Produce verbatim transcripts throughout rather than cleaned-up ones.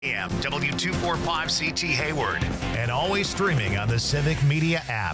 A M W two forty-five C T Hayward, and always streaming on the Civic Media app.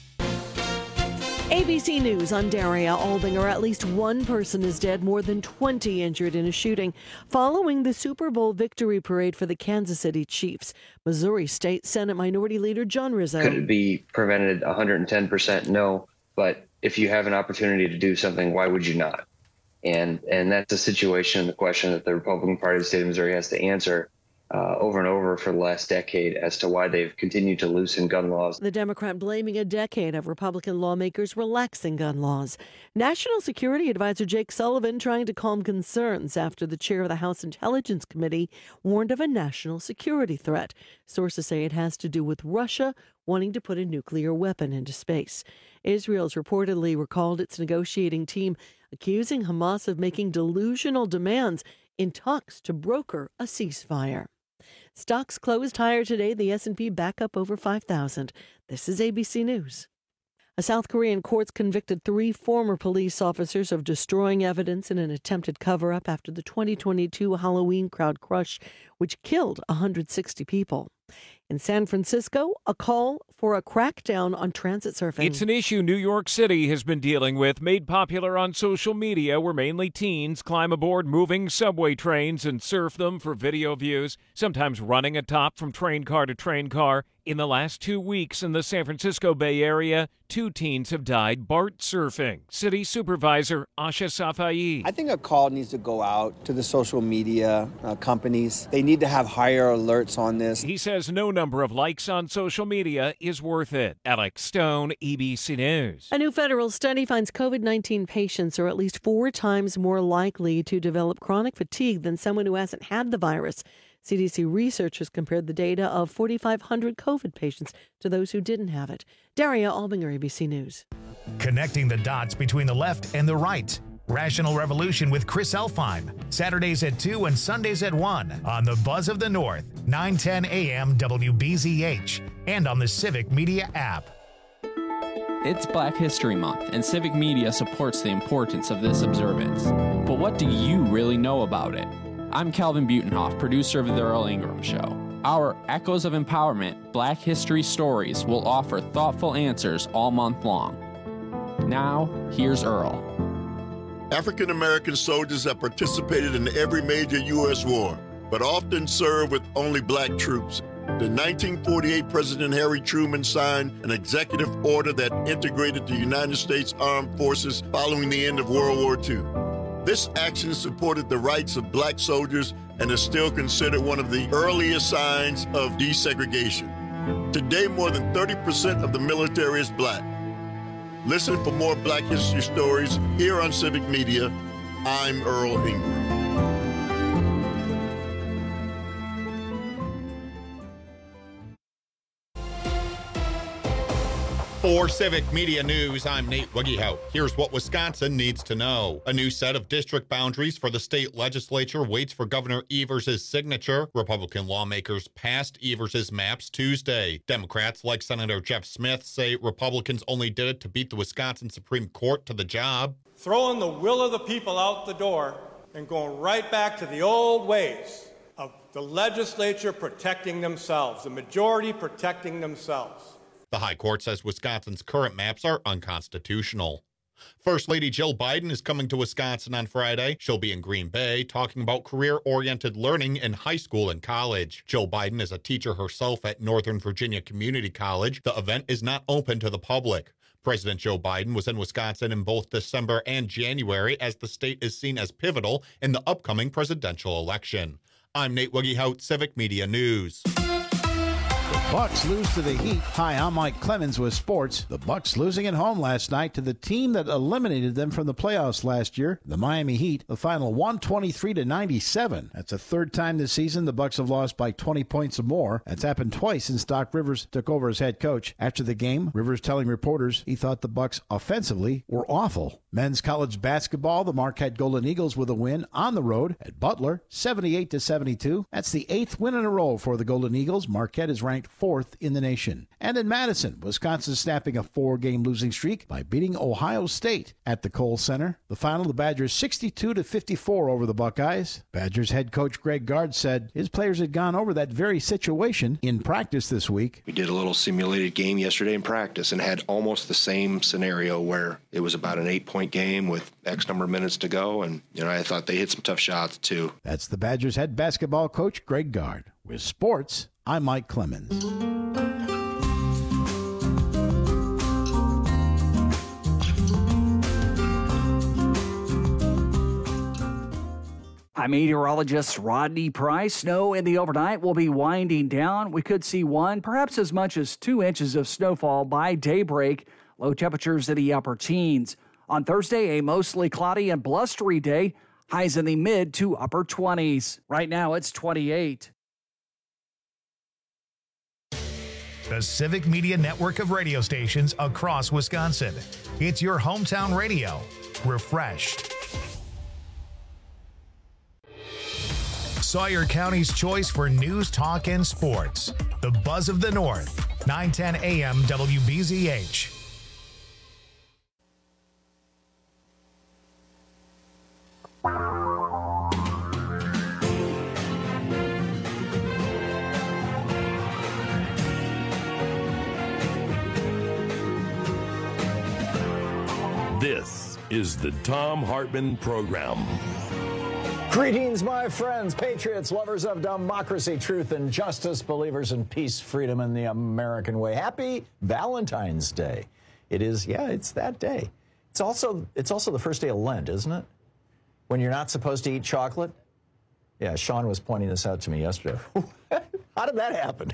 A B C News, I'm Daria Albinger. At least one person is dead, more than twenty injured in a shooting following the Super Bowl victory parade for the Kansas City Chiefs. Missouri State Senate Minority Leader John Rizzo. Could it be prevented? one hundred ten percent no, but if you have an opportunity to do something, why would you not? And and that's a situation, the question that the Republican Party of the state of Missouri has to answer Uh, over and over for the last decade as to why they've continued to loosen gun laws. The Democrat blaming a decade of Republican lawmakers relaxing gun laws. National Security Advisor Jake Sullivan trying to calm concerns after the chair of the House Intelligence Committee warned of a national security threat. Sources say it has to do with Russia wanting to put a nuclear weapon into space. Israel's reportedly recalled its negotiating team, accusing Hamas of making delusional demands in talks to broker a ceasefire. Stocks closed higher today. The S and P back up over five thousand. This is A B C News. A South Korean court convicted three former police officers of destroying evidence in an attempted cover-up after the twenty twenty-two Halloween crowd crush, which killed one hundred sixty people. In San Francisco, a call for a crackdown on transit surfing. It's an issue New York City has been dealing with, made popular on social media, where mainly teens climb aboard moving subway trains and surf them for video views, sometimes running atop from train car to train car. In the last two weeks in the San Francisco Bay Area, two teens have died BART surfing. City Supervisor Asha Safai. I think a call needs to go out to the social media uh, companies. They need to have higher alerts on this. He says no number of likes on social media is worth it. Alex Stone, A B C News. A new federal study finds COVID nineteen patients are at least four times more likely to develop chronic fatigue than someone who hasn't had the virus. C D C researchers compared the data of forty-five hundred COVID patients to those who didn't have it. Daria Albinger, A B C News. Connecting the dots between the left and the right. Rational Revolution with Chris Elfheim. Saturdays at two and Sundays at one on the Buzz of the North, nine ten A M W B Z H, and on the Civic Media app. It's Black History Month, and Civic Media supports the importance of this observance. But what do you really know about it? I'm Calvin Butenhoff, producer of The Earl Ingram Show. Our Echoes of Empowerment Black History Stories will offer thoughtful answers all month long. Now, here's Earl. African American soldiers have participated in every major U S war, but often served with only black troops. The nineteen forty-eight President Harry Truman signed an executive order that integrated the United States Armed Forces following the end of World War Two. This action supported the rights of black soldiers and is still considered one of the earliest signs of desegregation. Today, more than thirty percent of the military is black. Listen for more Black History Stories here on Civic Media. I'm Earl Ingram. For Civic Media News, I'm Nate Wiggyhout. Here's what Wisconsin needs to know. A new set of district boundaries for the state legislature waits for Governor Evers' signature. Republican lawmakers passed Evers' maps Tuesday. Democrats, like Senator Jeff Smith, say Republicans only did it to beat the Wisconsin Supreme Court to the job. Throwing the will of the people out the door and going right back to the old ways of the legislature protecting themselves, the majority protecting themselves. The High Court says Wisconsin's current maps are unconstitutional. First Lady Jill Biden is coming to Wisconsin on Friday. She'll be in Green Bay talking about career-oriented learning in high school and college. Jill Biden is a teacher herself at Northern Virginia Community College. The event is not open to the public. President Joe Biden was in Wisconsin in both December and January as the state is seen as pivotal in the upcoming presidential election. I'm Nate Wiggyhout, Civic Media News. Bucks lose to the Heat. Hi, I'm Mike Clemens with sports. The Bucks losing at home last night to the team that eliminated them from the playoffs last year, the Miami Heat. The final one twenty-three to ninety-seven. That's the third time this season the Bucks have lost by twenty points or more. That's happened twice since Doc Rivers took over as head coach. After the game, Rivers telling reporters he thought the Bucks offensively were awful. Men's college basketball, the Marquette Golden Eagles with a win on the road at Butler, seventy-eight to seventy-two. That's the eighth win in a row for the Golden Eagles. Marquette is ranked fourth in the nation. And in Madison, Wisconsin snapping a four-game losing streak by beating Ohio State at the Kohl Center. The final, the Badgers sixty-two to fifty-four over the Buckeyes. Badgers head coach Greg Gard said his players had gone over that very situation in practice this week. We did a little simulated game yesterday in practice and had almost the same scenario where it was about an eight-point game with X number of minutes to go, and you know I thought they hit some tough shots too. That's the Badgers head basketball coach Greg Gard. With sports, I'm Mike Clemens. I'm meteorologist Rodney Price. Snow in the overnight will be winding down. We could see one, perhaps as much as two inches of snowfall by daybreak. Low temperatures in the upper teens. On Thursday, a mostly cloudy and blustery day. Highs in the mid to upper twenties. Right now, it's twenty-eight. The Civic Media network of radio stations across Wisconsin. It's your hometown radio. Refreshed. Sawyer County's choice for news, talk, and sports. The Buzz of the North. nine ten A M W B Z H. This is the Thom Hartmann Program. Greetings, my friends, patriots, lovers of democracy, truth, and justice, believers in peace, freedom, and the American way. Happy Valentine's Day. It is, yeah, it's that day. It's also, it's also the first day of Lent, isn't it? When you're not supposed to eat chocolate. Yeah, Sean was pointing this out to me yesterday. How did that happen?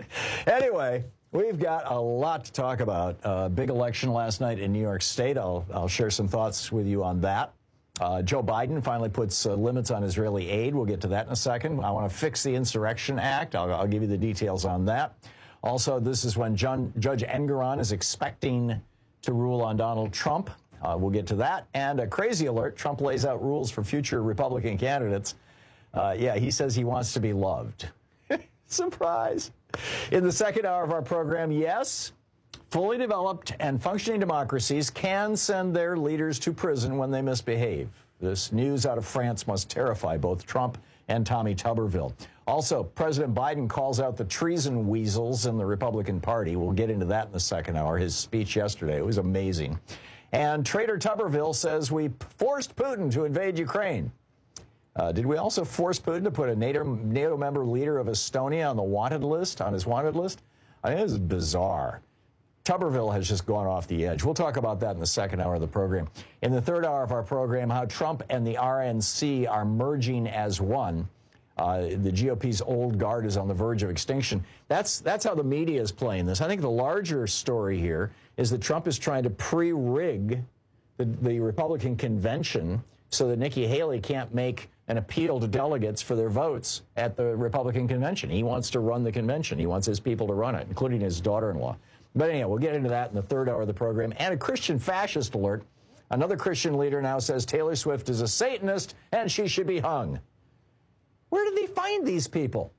Anyway, we've got a lot to talk about. Uh, big election last night in New York State. I'll, I'll share some thoughts with you on that. Uh, Joe Biden finally puts uh, limits on Israeli aid. We'll get to that in a second. I want to fix the Insurrection Act. I'll, I'll give you the details on that. Also, this is when John, Judge Engoron is expecting to rule on Donald Trump. Uh, we'll get to that. And a crazy alert, Trump lays out rules for future Republican candidates. Uh, yeah, he says he wants to be loved. Surprise. In the second hour of our program, yes, fully developed and functioning democracies can send their leaders to prison when they misbehave. This news out of France must terrify both Trump and Tommy Tuberville. Also, President Biden calls out the treason weasels in the Republican Party. We'll get into that in the second hour. His speech yesterday, it was amazing. And Traitor Tuberville says we forced Putin to invade Ukraine. Uh, did we also force Putin to put a NATO, NATO member leader of Estonia on the wanted list, on his wanted list? I mean, this is bizarre. Tuberville has just gone off the edge. We'll talk about that in the second hour of the program. In the third hour of our program, how Trump and the R N C are merging as one. Uh, the G O P's old guard is on the verge of extinction. That's, that's how the media is playing this. I think the larger story here is that Trump is trying to pre-rig the, the Republican convention so that Nikki Haley can't make an appeal to delegates for their votes at the Republican convention. He wants to run the convention. He wants his people to run it, including his daughter-in-law. But anyhow, we'll get into that in the third hour of the program. And a Christian fascist alert. Another Christian leader now says Taylor Swift is a Satanist and she should be hung. Where did they find these people?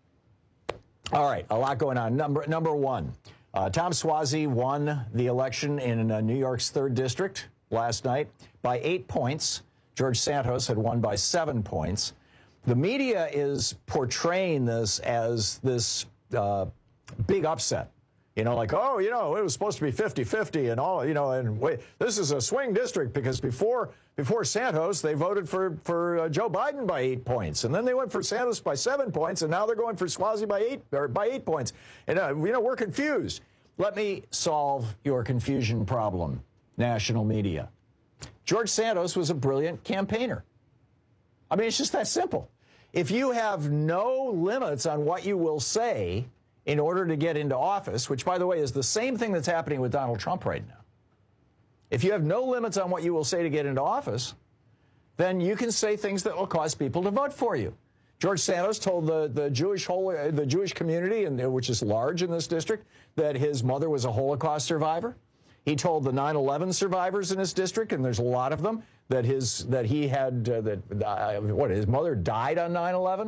All right, a lot going on. Number, number one, uh, Tom Suozzi won the election in uh, New York's third district last night by eight points. George Santos had won by seven points. The media is portraying this as this uh, big upset. You know, like, oh, you know, it was supposed to be fifty fifty and all, you know, and wait, this is a swing district because before before Santos, they voted for, for uh, Joe Biden by eight points. And then they went for Santos by seven points, and now they're going for Suozzi by eight, or by eight points. And, uh, you know, we're confused. Let me solve your confusion problem, national media. George Santos was a brilliant campaigner. I mean, it's just that simple. If you have no limits on what you will say in order to get into office, which, by the way, is the same thing that's happening with Donald Trump right now. If you have no limits on what you will say to get into office, then you can say things that will cause people to vote for you. George Santos told the, the Jewish whole, the Jewish community, and which is large in this district, that his mother was a Holocaust survivor. He told the nine eleven survivors in his district, and there's a lot of them, that his that he had uh, that uh, what his mother died on nine eleven.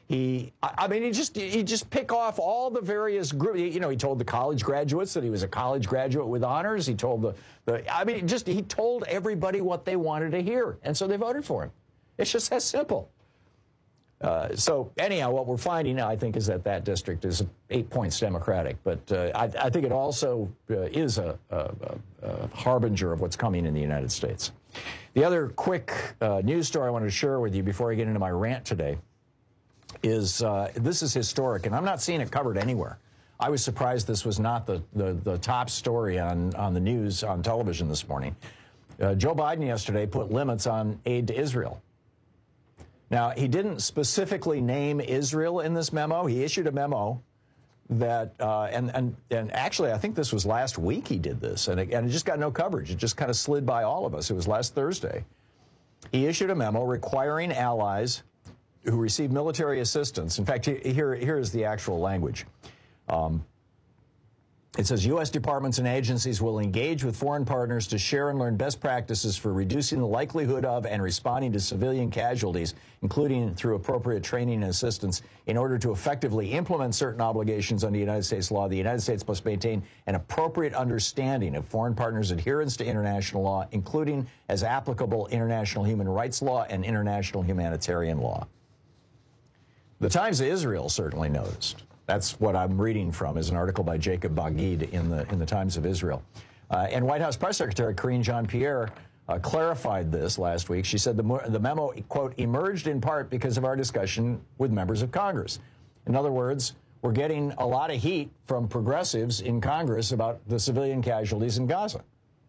He, I mean, he just he just pick off all the various groups. You know, he told the college graduates that he was a college graduate with honors. He told the, the I mean, just he told everybody what they wanted to hear, and so they voted for him. It's just that simple. Uh, so anyhow, what we're finding now, I think, is that that district is eight points Democratic. But uh, I, I think it also uh, is a, a, a harbinger of what's coming in the United States. The other quick uh, news story I wanted to share with you before I get into my rant today is uh, this is historic, and I'm not seeing it covered anywhere. I was surprised this was not the, the, the top story on, on the news on television this morning. Uh, Joe Biden yesterday put limits on aid to Israel. Now, he didn't specifically name Israel in this memo. He issued a memo that, uh, and, and, and actually, I think this was last week he did this, and it, and it just got no coverage. It just kind of slid by all of us. It was last Thursday. He issued a memo requiring allies who receive military assistance. In fact, here, here is the actual language. Um, it says, U S departments and agencies will engage with foreign partners to share and learn best practices for reducing the likelihood of and responding to civilian casualties, including through appropriate training and assistance. In order to effectively implement certain obligations under United States law, the United States must maintain an appropriate understanding of foreign partners' adherence to international law, including, as applicable, international human rights law and international humanitarian law. The Times of Israel certainly noticed. That's what I'm reading from, is an article by Jacob Bagid in the in the Times of Israel. Uh, and White House Press Secretary Karine Jean-Pierre uh, clarified this last week. She said the, the memo, quote, emerged in part because of our discussion with members of Congress. In other words, we're getting a lot of heat from progressives in Congress about the civilian casualties in Gaza.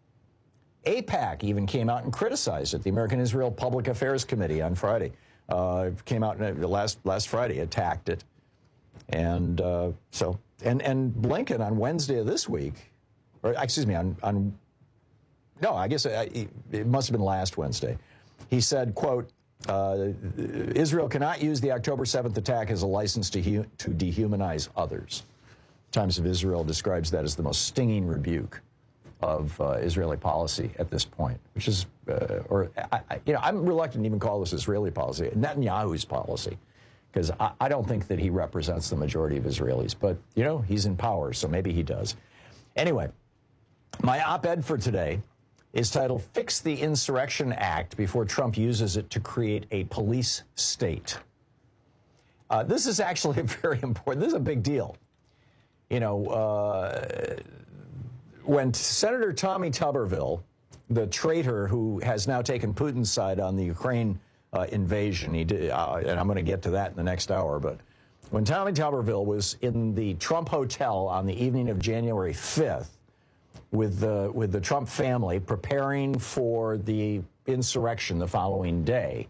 AIPAC even came out and criticized it. The American Israel Public Affairs Committee on Friday. Uh, came out last last Friday, attacked it, and uh, so and and Blinken on Wednesday of this week, or excuse me, on on no, I guess it, it must have been last Wednesday. He said, "quote uh, Israel cannot use the October seventh attack as a license to hu- to dehumanize others." Times of Israel describes that as the most stinging rebuke of uh, Israeli policy at this point, which is, uh, or, I, I, you know, I'm reluctant to even call this Israeli policy, Netanyahu's policy, because I, I don't think that he represents the majority of Israelis. But, you know, he's in power, so maybe he does. Anyway, my op-ed for today is titled, Fix the Insurrection Act Before Trump Uses It to Create a Police State. Uh, this is actually very important. This is a big deal. You know, uh, when Senator Tommy Tuberville, the traitor who has now taken Putin's side on the Ukraine uh, invasion, he did, uh, and I'm going to get to that in the next hour, but when Tommy Tuberville was in the Trump Hotel on the evening of January fifth with the, with the Trump family preparing for the insurrection the following day,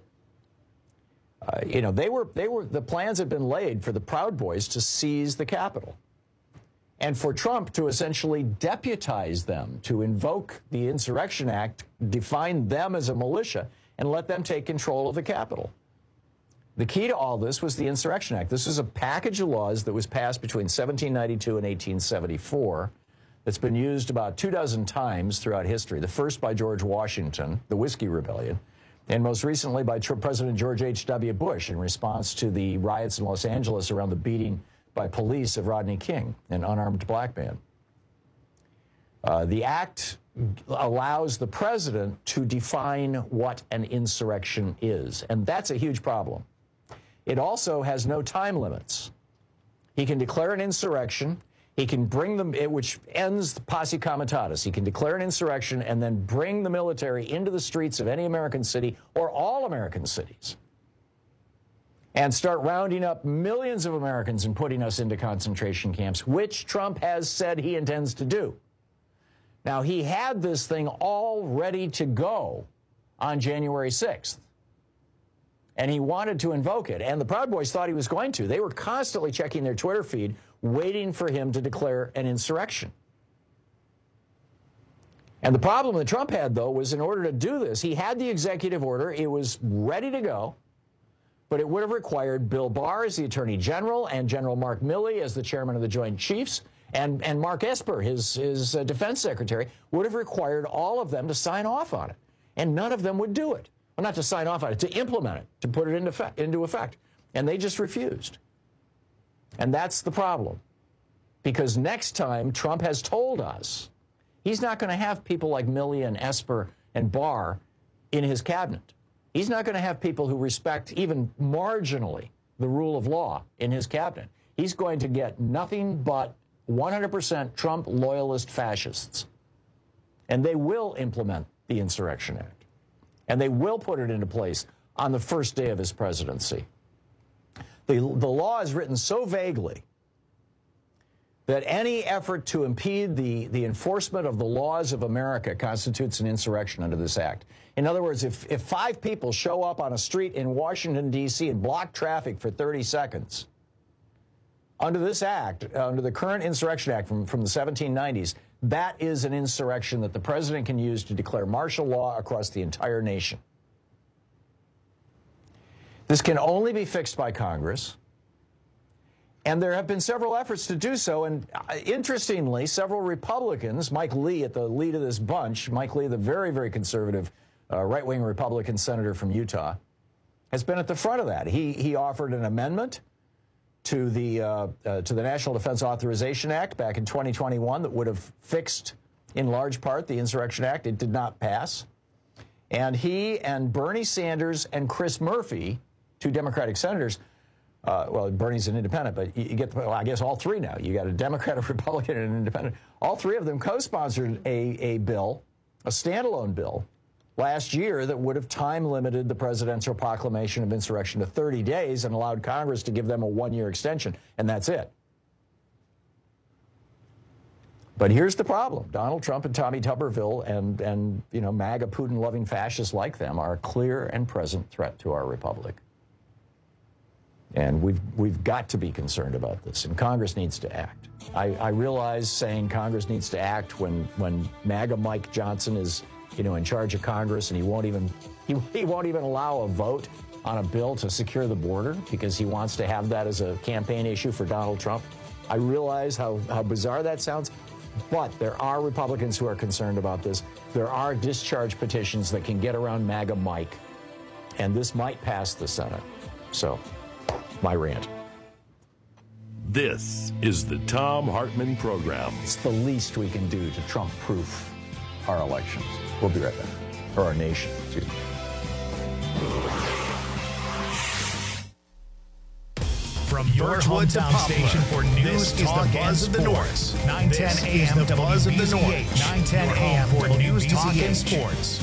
uh, you know, they were, they were, the plans had been laid for the Proud Boys to seize the Capitol, and for Trump to essentially deputize them, to invoke the Insurrection Act, define them as a militia, and let them take control of the Capitol. The key to all this was the Insurrection Act. This is a package of laws that was passed between seventeen ninety-two and eighteen seventy-four that's been used about two dozen times throughout history. The first by George Washington, the Whiskey Rebellion, and most recently by President George H W Bush in response to the riots in Los Angeles around the beating by police of Rodney King, an unarmed black man. Uh, the act allows the president to define what an insurrection is, and that's a huge problem. It also has no time limits. He can declare an insurrection, he can bring them, which ends the posse comitatus. He can declare an insurrection and then bring the military into the streets of any American city or all American cities, and start rounding up millions of Americans and putting us into concentration camps, which Trump has said he intends to do. Now, he had this thing all ready to go on January sixth, and he wanted to invoke it, and the Proud Boys thought he was going to. They were constantly checking their Twitter feed, waiting for him to declare an insurrection. And the problem that Trump had, though, was in order to do this, he had the executive order, it was ready to go, but it would have required Bill Barr as the Attorney General and General Mark Milley as the Chairman of the Joint Chiefs and, and Mark Esper, his, his uh, Defense Secretary, would have required all of them to sign off on it. And none of them would do it. Well, not to sign off on it, to implement it, to put it into, fe- into effect. And they just refused. And that's the problem. Because next time, Trump has told us he's not going to have people like Milley and Esper and Barr in his cabinet. He's not going to have people who respect even marginally the rule of law in his cabinet. He's going to get nothing but one hundred percent Trump loyalist fascists. And they will implement the Insurrection Act. And they will put it into place on the first day of his presidency. The, the law is written so vaguely that any effort to impede the, the enforcement of the laws of America constitutes an insurrection under this act. In other words, if, if five people show up on a street in Washington, D C and block traffic for thirty seconds, under this act, under the current Insurrection Act from, from the seventeen nineties, that is an insurrection that the president can use to declare martial law across the entire nation. This can only be fixed by Congress. And there have been several efforts to do so. And uh, interestingly, several Republicans, Mike Lee at the lead of this bunch, Mike Lee, the very, very conservative uh, right-wing Republican senator from Utah, has been at the front of that. He, he offered an amendment to the, uh, uh, to the National Defense Authorization Act back in twenty twenty-one that would have fixed, in large part, the Insurrection Act. It did not pass. And he and Bernie Sanders and Chris Murphy, two Democratic senators, Uh, well, Bernie's an independent, but you, you get, the, well, I guess all three now. You got a Democrat, a Republican, and an independent. All three of them co-sponsored a, a bill, a standalone bill, last year that would have time-limited the presidential proclamation of insurrection to thirty days and allowed Congress to give them a one-year extension, and that's it. But here's the problem. Donald Trump and Tommy Tuberville and, and you know, MAGA Putin-loving fascists like them are a clear and present threat to our republic. And we've, we've got to be concerned about this, and Congress needs to act. I, I realize saying Congress needs to act when, when MAGA Mike Johnson is, you know, in charge of Congress, and he won't even, he, he won't even allow a vote on a bill to secure the border because he wants to have that as a campaign issue for Donald Trump. I realize how, how bizarre that sounds, but there are Republicans who are concerned about this. There are discharge petitions that can get around MAGA Mike, and this might pass the Senate. So, my rant. This is the Thom Hartmann Program. It's the least we can do to Trump-proof our elections. We'll be right back. Or our nation, excuse me. From your hometown station for news, this talk, is the Buzz of the North. nine ten A M the Buzz of the North. nine ten A M for news, talk, and sports.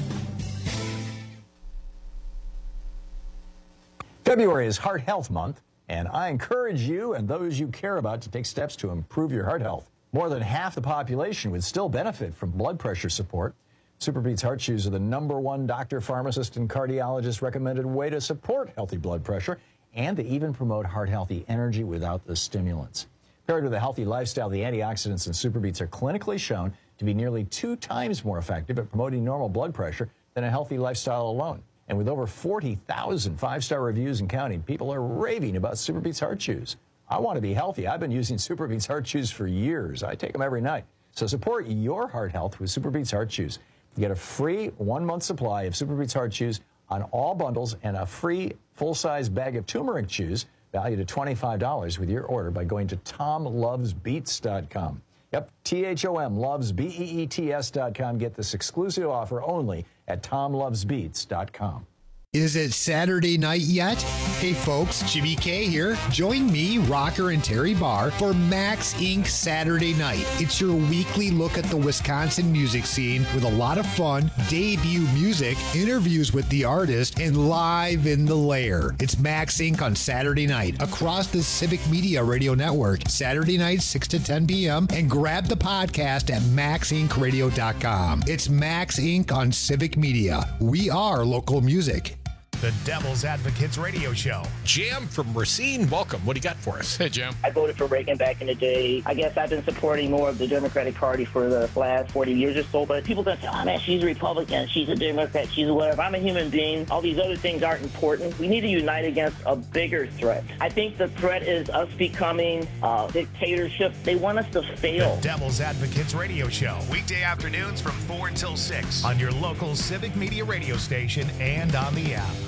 February is Heart Health Month, and I encourage you and those you care about to take steps to improve your heart health. More than half the population would still benefit from blood pressure support. SuperBeets Heart Chews are the number one doctor, pharmacist, and cardiologist recommended way to support healthy blood pressure, and they even promote heart-healthy energy without the stimulants. Paired with a healthy lifestyle, the antioxidants in SuperBeets are clinically shown to be nearly two times more effective at promoting normal blood pressure than a healthy lifestyle alone. And with over forty thousand five-star reviews and counting, people are raving about SuperBeets Heart Chews. I want to be healthy. I've been using SuperBeets Heart Chews for years. I take them every night. So support your heart health with SuperBeets Heart Chews. You get a free one-month supply of SuperBeets Heart Chews on all bundles and a free full-size bag of turmeric chews valued at twenty-five dollars with your order by going to tom loves beets dot com. Yep, T H O M, loves, B E E T S dot com. Get this exclusive offer only at tom loves beets dot com. Is it Saturday night yet? Hey folks, Jimmy K here. Join me, Rocker, and Terry Barr for Max Incorporated Saturday Night. It's your weekly look at the Wisconsin music scene with a lot of fun, debut music, interviews with the artist, and live in the lair. It's Max Incorporated on Saturday night across the Civic Media Radio Network. Saturday night, six to ten p.m. and grab the podcast at max inc radio dot com. It's Max Incorporated on Civic Media. We are local music. The Devil's Advocates Radio Show. Jim from Racine, welcome. What do you got for us? Hey, Jim. I voted for Reagan back in the day. I guess I've been supporting more of the Democratic Party for the last forty years or so, but people don't say, oh, man, she's a Republican, she's a Democrat, she's a whatever. I'm a human being. All these other things aren't important. We need to unite against a bigger threat. I think the threat is us becoming a dictatorship. They want us to fail. The Devil's Advocates Radio Show. Weekday afternoons from four until six on your local Civic Media radio station and on the app.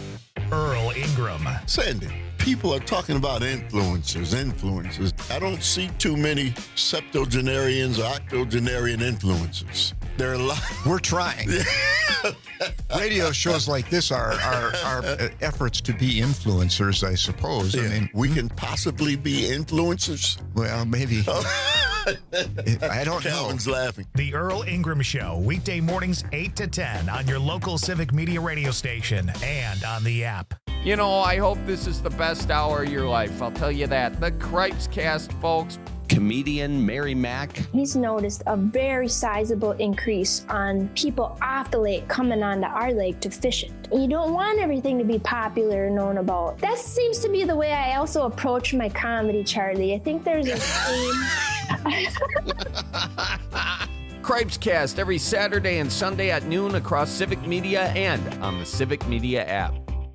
Earl Ingram. Sandy, people are talking about influencers, influencers. I don't see too many septuagenarians or octogenarian influencers. There are a lot. We're trying. Radio shows like this are, are, are efforts to be influencers, I suppose. Yeah. I mean, we can possibly be influencers. Well, maybe. I don't Calvin's know. laughing. The Earl Ingram Show, weekday mornings eight to ten on your local Civic Media radio station and on the app. You know, I hope this is the best hour of your life. I'll tell you that. The Cripes Cast, folks. Comedian Mary Mack. He's noticed a very sizable increase on people off the lake coming onto our lake to fish it. You don't want everything to be popular and known about. That seems to be the way I also approach my comedy, Charlie. I think there's a theme. Cripes Cast every Saturday and Sunday at noon across Civic Media and on the Civic Media app.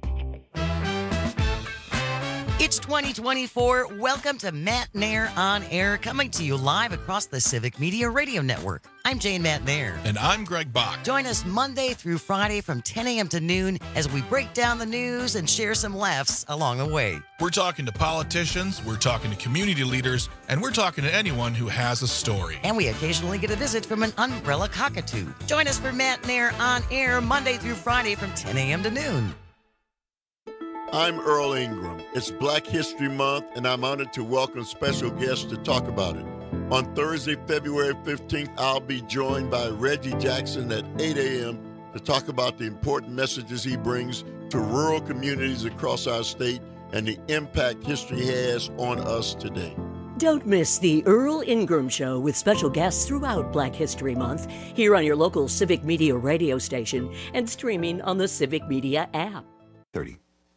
It's twenty twenty-four. Welcome to Matt Nair on Air, coming to you live across the Civic Media Radio Network. I'm Jane Matt Nair. And I'm Greg Bach. Join us Monday through Friday from ten a.m. to noon as we break down the news and share some laughs along the way. We're talking to politicians, we're talking to community leaders, and we're talking to anyone who has a story. And we occasionally get a visit from an umbrella cockatoo. Join us for Matt Nair on Air Monday through Friday from ten a.m. to noon. I'm Earl Ingram. It's Black History Month, and I'm honored to welcome special guests to talk about it. On Thursday, February fifteenth, I'll be joined by Reggie Jackson at eight a.m. to talk about the important messages he brings to rural communities across our state and the impact history has on us today. Don't miss the Earl Ingram Show with special guests throughout Black History Month here on your local Civic Media radio station and streaming on the Civic Media app. thirty.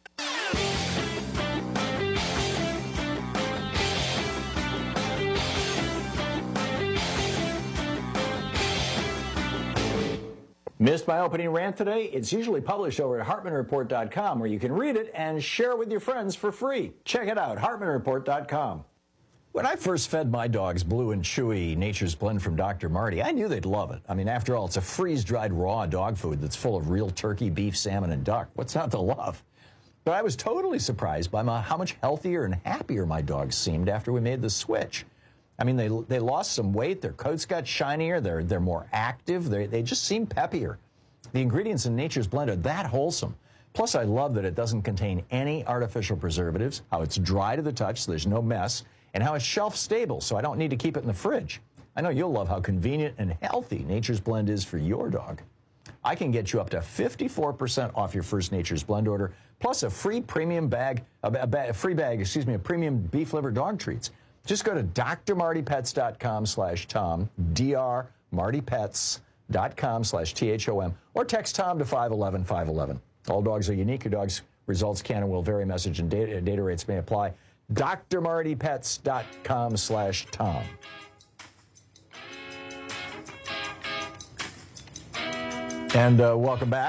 Missed my opening rant today? It's usually published over at Hartman Report dot com, where you can read it and share it with your friends for free. Check it out, Hartman Report dot com. When I first fed my dogs Blue and Chewy Nature's Blend from Doctor Marty, I knew they'd love it. I mean, after all, it's a freeze-dried raw dog food that's full of real turkey, beef, salmon, and duck. What's not to love? But I was totally surprised by my, how much healthier and happier my dogs seemed after we made the switch. I mean, they they lost some weight, their coats got shinier, they're, they're more active, they they just seem peppier. The ingredients in Nature's Blend are that wholesome. Plus, I love that it doesn't contain any artificial preservatives, how it's dry to the touch so there's no mess, and how it's shelf-stable so I don't need to keep it in the fridge. I know you'll love how convenient and healthy Nature's Blend is for your dog. I can get you up to fifty-four percent off your first Nature's Blend order, plus a free premium bag, a, a, a free bag, excuse me, of premium beef liver dog treats. Just go to D R Marty Pets dot com slash Tom, D R Marty Pets dot com slash T H O M, or text Tom to five one one, five one one. All dogs are unique. Your dog's results can and will vary. Message and data, data rates may apply. D R Marty Pets dot com slash Tom. And uh, welcome back.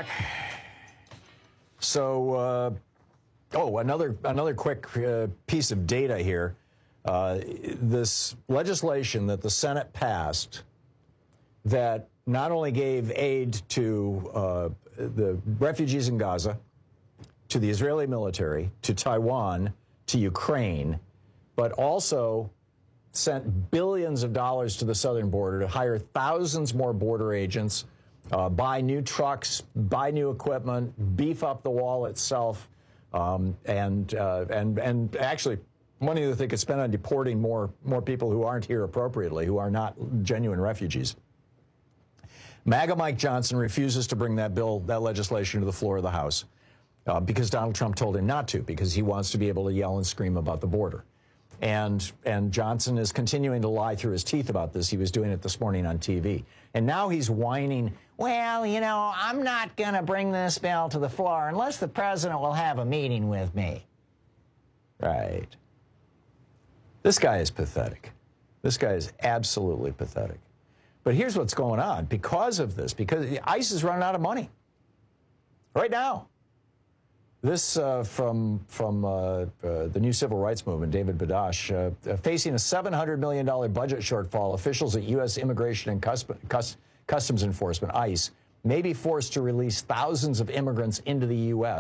So, uh, oh, another, another quick uh, piece of data here. Uh, this legislation that the Senate passed that not only gave aid to uh, the refugees in Gaza, to the Israeli military, to Taiwan, to Ukraine, but also sent billions of dollars to the southern border to hire thousands more border agents, uh, buy new trucks, buy new equipment, beef up the wall itself, um, and, uh, and, and actually money that they could spend on deporting more, more people who aren't here appropriately, who are not genuine refugees. MAGA Mike Johnson refuses to bring that bill, that legislation to the floor of the House uh, because Donald Trump told him not to, because he wants to be able to yell and scream about the border. And, and Johnson is continuing to lie through his teeth about this. He was doing it this morning on T V. And now he's whining, well, you know, I'm not going to bring this bill to the floor unless the president will have a meeting with me. Right. This guy is pathetic. This guy is absolutely pathetic. But here's what's going on. Because of this, because ICE is running out of money right now. This uh, from from uh, uh, the new civil rights movement, David Badash, uh, facing a seven hundred million dollars budget shortfall, officials at U S Immigration and Cus Cus Customs Enforcement, ICE, may be forced to release thousands of immigrants into the U S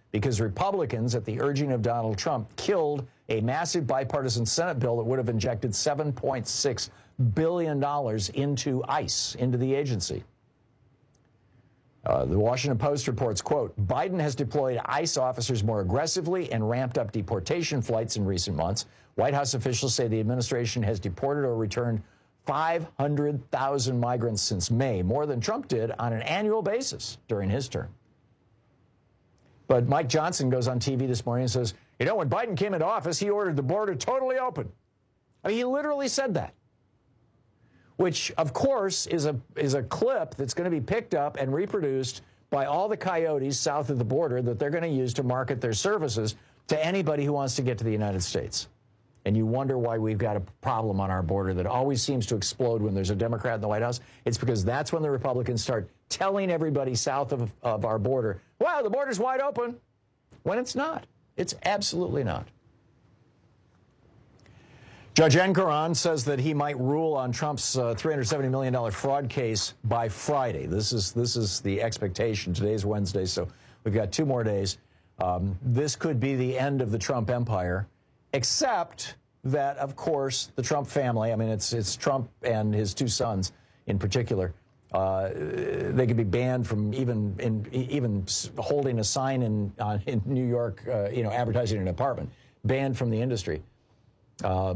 because Republicans, at the urging of Donald Trump, killed a massive bipartisan Senate bill that would have injected seven point six billion dollars into ICE, into the agency. Uh, the Washington Post reports, quote, Biden has deployed ICE officers more aggressively and ramped up deportation flights in recent months. White House officials say the administration has deported or returned five hundred thousand migrants since May, more than Trump did on an annual basis during his term. But Mike Johnson goes on T V this morning and says, you know, when Biden came into office, he ordered the border totally open. I mean, he literally said that, which, of course, is a is a clip that's going to be picked up and reproduced by all the coyotes south of the border that they're going to use to market their services to anybody who wants to get to the United States. And you wonder why we've got a problem on our border that always seems to explode when there's a Democrat in the White House. It's because that's when the Republicans start telling everybody south of, of our border, wow, the border's wide open, when it's not. It's absolutely not. Judge Engoron says that he might rule on Trump's uh, three hundred seventy million dollars fraud case by Friday. This is, this is the expectation. Today's Wednesday, so we've got two more days. Um, this could be the end of the Trump empire, except that, of course, the Trump family, I mean, it's, it's Trump and his two sons in particular, uh, they could be banned from even in, even holding a sign in, uh, in New York, uh, you know, advertising an apartment, banned from the industry. Uh,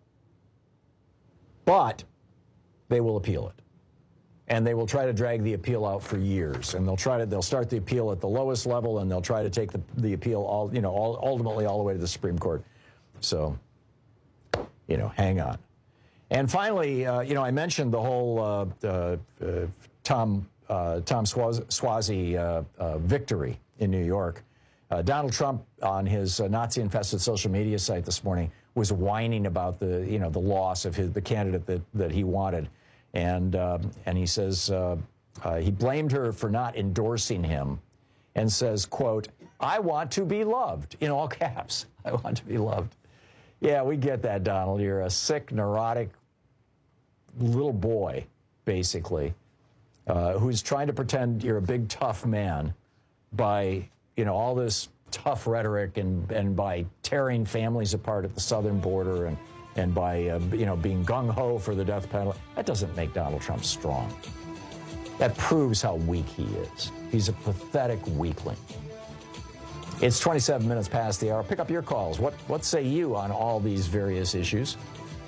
But they will appeal it, and they will try to drag the appeal out for years. And they'll try to they'll start the appeal at the lowest level, and they'll try to take the the appeal all you know all, ultimately all the way to the Supreme Court. So, you know, hang on. And finally, uh, you know, I mentioned the whole uh, uh, uh, Tom uh, Tom Suozzi uh, uh, victory in New York. Uh, Donald Trump on his uh, Nazi-infested social media site this morning was whining about the, you know, the loss of his, the candidate that, that he wanted. And, um, and he says, uh, uh, he blamed her for not endorsing him and says, quote, I want to be loved, in all caps. I want to be loved. Yeah, we get that, Donald. You're a sick, neurotic little boy, basically, uh, who's trying to pretend you're a big, tough man by, you know, all this tough rhetoric and, and by tearing families apart at the southern border and, and by, uh, you know, being gung-ho for the death penalty. That doesn't make Donald Trump strong. That proves how weak he is. He's a pathetic weakling. It's twenty-seven minutes past the hour. Pick up your calls. What, what say you on all these various issues?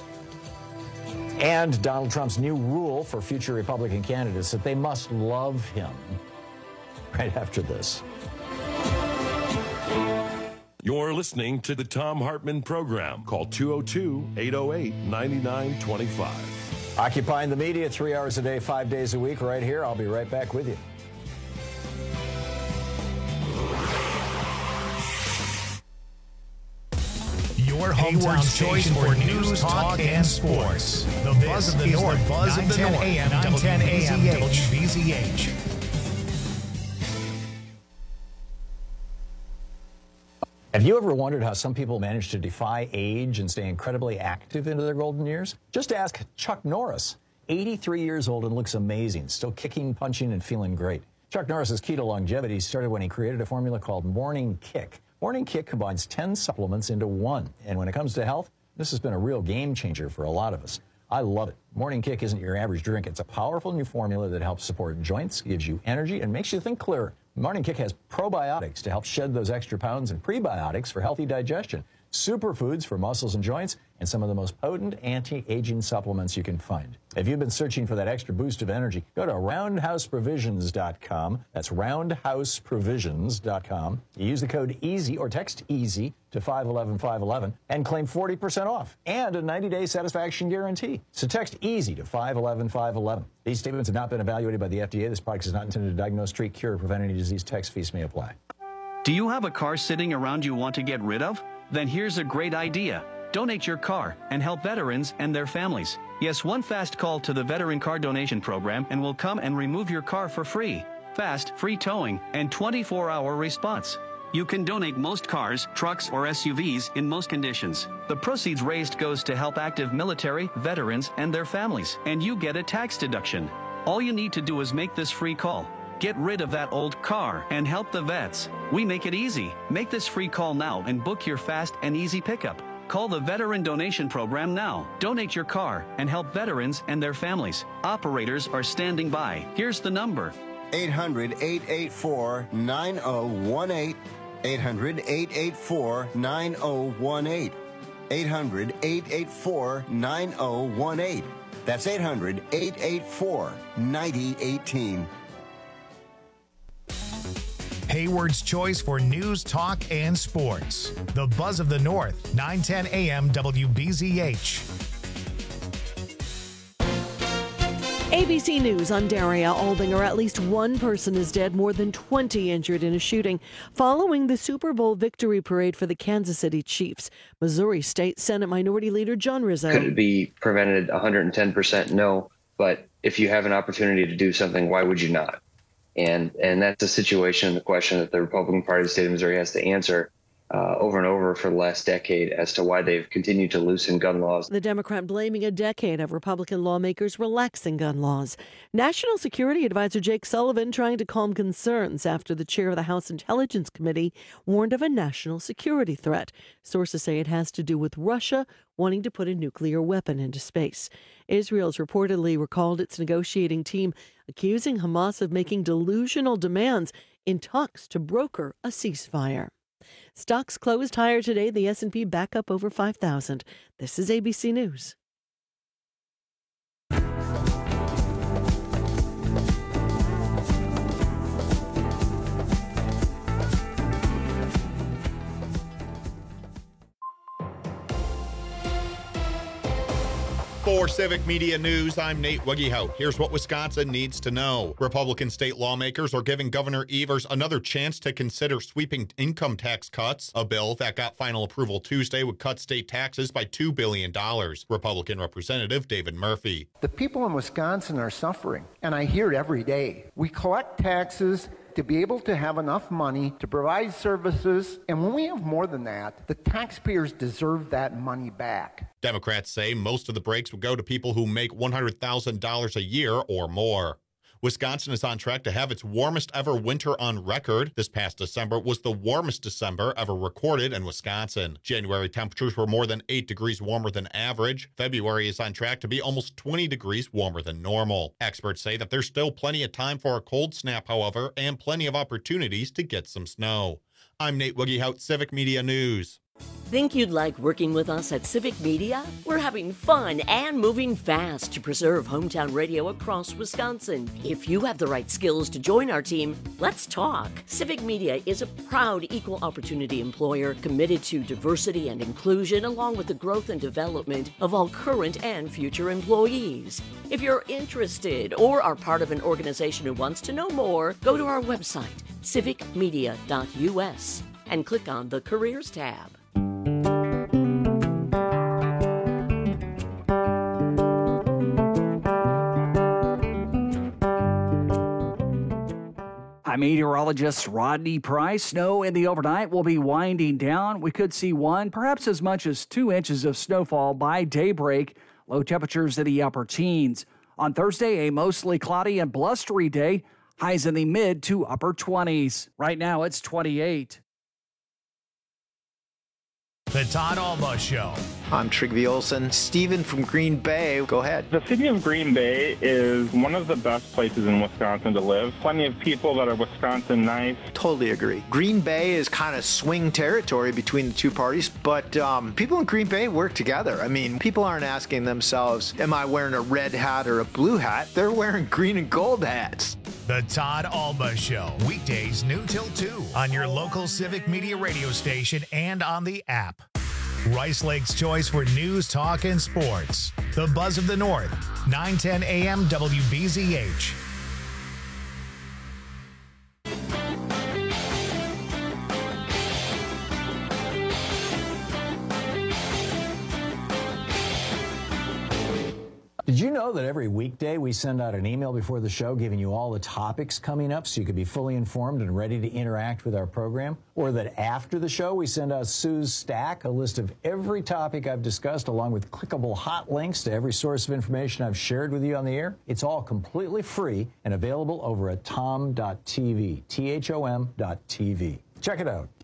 And Donald Trump's new rule for future Republican candidates that they must love him. Right after this. You're listening to the Thom Hartmann Program. Call two oh two, eight oh eight, nine nine two five. Occupying the media three hours a day, five days a week, right here. I'll be right back with you. Your hometown's choice for news, talk, and sports. The Buzz of the North, the Buzz of the North, nine ten A M W B Z H. Have you ever wondered how some people manage to defy age and stay incredibly active into their golden years? Just ask Chuck Norris, eighty-three years old and looks amazing, still kicking, punching, and feeling great. Chuck Norris's key to longevity started when he created a formula called Morning Kick. Morning Kick combines ten supplements into one. And when it comes to health, this has been a real game changer for a lot of us. I love it. Morning Kick isn't your average drink. It's a powerful new formula that helps support joints, gives you energy, and makes you think clearer. Morning Kick has probiotics to help shed those extra pounds and prebiotics for healthy digestion, superfoods for muscles and joints, and some of the most potent anti-aging supplements you can find. If you've been searching for that extra boost of energy, go to roundhouse provisions dot com. That's roundhouse provisions dot com. You use the code EASY or text EASY to five one one five one one and claim forty percent off and a ninety-day satisfaction guarantee. So text EASY to five one one five one one. These statements have not been evaluated by the F D A. This product is not intended to diagnose, treat, cure, or prevent any disease. Text fees may apply. Do you have a car sitting around you want to get rid of? Then here's a great idea. Donate your car and help veterans and their families. Yes, one fast call to the Veteran Car Donation Program and we'll come and remove your car for free. Fast, free towing, and twenty-four hour response. You can donate most cars, trucks, or S U Vs in most conditions. The proceeds raised goes to help active military, veterans, and their families, and you get a tax deduction. All you need to do is make this free call. Get rid of that old car and help the vets. We make it easy. Make this free call now and book your fast and easy pickup. Call the Veteran Donation Program now. Donate your car and help veterans and their families. Operators are standing by. Here's the number. eight hundred, eight eight four, nine oh one eight. eight hundred, eight eight four, nine oh one eight. eight hundred, eight eight four, nine oh one eight. That's eight hundred, eight eight four, nine oh one eight. Hayward's Choice for news, talk, and sports. The Buzz of the North, nine ten A M W B Z H. A B C News on Daria Albinger. At least one person is dead, more than twenty injured in a shooting following the Super Bowl victory parade for the Kansas City Chiefs. Missouri State Senate Minority Leader John Rizzo. Could it be prevented one hundred ten percent? No. But if you have an opportunity to do something, why would you not? And and that's a situation, the question that the Republican Party of the state of Missouri has to answer uh, over and over for the last decade as to why they've continued to loosen gun laws. The Democrat blaming a decade of Republican lawmakers relaxing gun laws. National Security Advisor Jake Sullivan trying to calm concerns after the chair of the House Intelligence Committee warned of a national security threat. Sources say it has to do with Russia wanting to put a nuclear weapon into space. Israel's reportedly recalled its negotiating team, accusing Hamas of making delusional demands in talks to broker a ceasefire. Stocks closed higher today. The S and P back up over five thousand. This is A B C News. For Civic Media News, I'm Nate Wiggyhout. Here's what Wisconsin needs to know. Republican state lawmakers are giving Governor Evers another chance to consider sweeping income tax cuts. A bill that got final approval Tuesday would cut state taxes by two billion dollars. Republican Representative David Murphy. The people in Wisconsin are suffering, and I hear it every day. We collect taxes to be able to have enough money to provide services, and when we have more than that, the taxpayers deserve that money back. Democrats say most of the breaks would go to people who make one hundred thousand dollars a year or more. Wisconsin is on track to have its warmest ever winter on record. This past December was the warmest December ever recorded in Wisconsin. January temperatures were more than eight degrees warmer than average. February is on track to be almost twenty degrees warmer than normal. Experts say that there's still plenty of time for a cold snap, however, and plenty of opportunities to get some snow. I'm Nate Wiggyhout, Civic Media News. Think you'd like working with us at Civic Media? We're having fun and moving fast to preserve hometown radio across Wisconsin. If you have the right skills to join our team, let's talk. Civic Media is a proud equal opportunity employer committed to diversity and inclusion, along with the growth and development of all current and future employees. If you're interested or are part of an organization who wants to know more, go to our website, civic media dot u s, and click on the Careers tab. Meteorologist Rodney Price. Snow in the overnight will be winding down. We could see one, perhaps as much as two inches of snowfall by daybreak. Low temperatures in the upper teens. On Thursday, a mostly cloudy and blustery day. Highs in the mid to upper twenties. Right now, it's twenty-eight. The Todd Alba Show. I'm Trigby Olson. Steven from Green Bay, go ahead. The city of Green Bay is one of the best places in Wisconsin to live. Plenty of people that are Wisconsin nice. Totally agree. Green Bay is kind of swing territory between the two parties, but um, people in Green Bay work together. I mean, people aren't asking themselves, am I wearing a red hat or a blue hat? They're wearing green and gold hats. The Todd Alba Show, weekdays noon till two on your local Civic Media radio station and on the app. Rice Lake's choice for news, talk, and sports. The Buzz of the North, nine ten A M W B Z H. Did Did you know that every weekday we send out an email before the show giving you all the topics coming up so you could be fully informed and ready to interact with our program? Or that after the show we send out Sue's Stack, a list of every topic I've discussed along with clickable hot links to every source of information I've shared with you on the air? It's all completely free and available over at tom dot t v, T H O M dot T V. Check it out.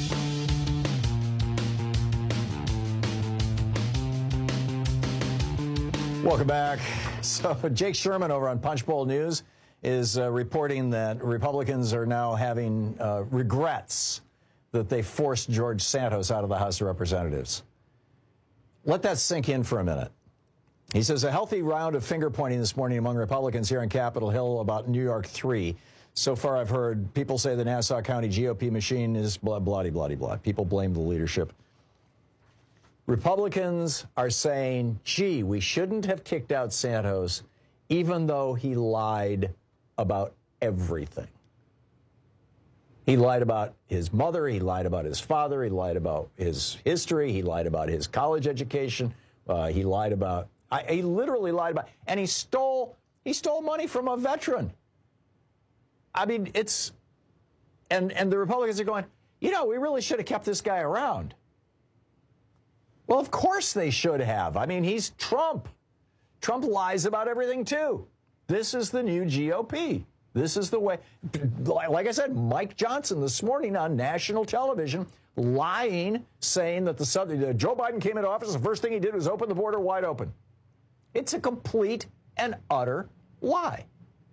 Welcome back. So Jake Sherman over on Punchbowl News is uh, reporting that Republicans are now having uh, regrets that they forced George Santos out of the House of Representatives. Let that sink in for a minute. He says a healthy round of finger-pointing this morning among Republicans here on Capitol Hill about New York three. So far I've heard people say the Nassau County G O P machine is blah, blah, blah, blah, blah. People blame the leadership. Republicans are saying, gee, we shouldn't have kicked out Santos, even though he lied about everything. He lied about his mother, he lied about his father, he lied about his history, he lied about his college education, uh, he lied about, I, he literally lied about, and he stole, he stole money from a veteran. I mean, it's, and, and the Republicans are going, you know, we really should have kept this guy around. Well, of course they should have. I mean, he's Trump. Trump lies about everything, too. This is the new G O P. This is the way. Like I said, Mike Johnson this morning on national television lying, saying that the subject, Joe Biden came into office, the first thing he did was open the border wide open. It's a complete and utter lie.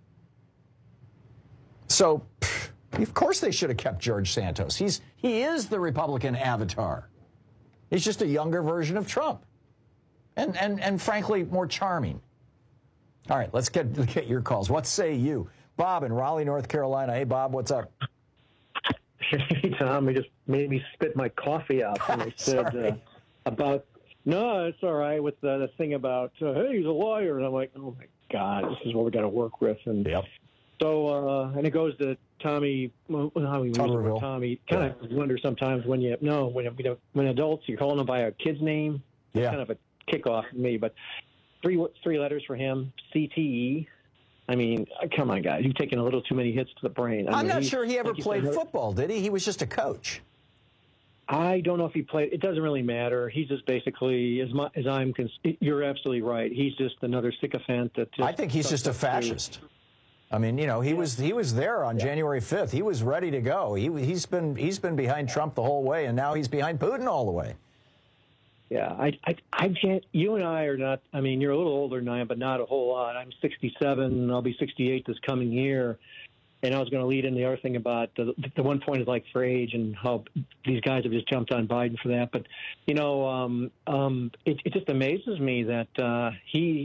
So, pff, of course they should have kept George Santos. He's he is the Republican avatar. He's just a younger version of Trump. And, and, and frankly, more charming. All right, let's get, let's get your calls. What say you? Bob in Raleigh, North Carolina. Hey, Bob, what's up? Hey, Tom, it just made me spit my coffee out when I said uh, about, no, it's all right, with the, the thing about, uh, hey, he's a liar. And I'm like, oh, my God, this is what we got to work with. And yep. So, uh, and it goes to Tommy, well, how we Tommy. Kind of yeah. wonder sometimes when you, no, when, you know, when adults, you're calling them by a kid's name. Yeah. It's kind of a kickoff for me, but three three letters for him, C T E. I mean, come on, guys. You've taken a little too many hits to the brain. I I'm mean, not he, sure he ever like played said, football, did he? He was just a coach. I don't know if he played. It doesn't really matter. He's just basically, as, my, as I'm, cons- you're absolutely right. He's just another sycophant. That just I think he's just a fascist. Through. I mean, you know, he yeah. was he was there on yeah. January fifth. He was ready to go. He he's been he's been behind Trump the whole way, and now he's behind Putin all the way. Yeah, I I I can't. You and I are not. I mean, you're a little older than I am, but not a whole lot. I'm sixty-seven. I'll be sixty-eight this coming year. And I was going to lead in the other thing about the, the one point is like for age and how these guys have just jumped on Biden for that. But you know, um, um, it, it just amazes me that uh, he,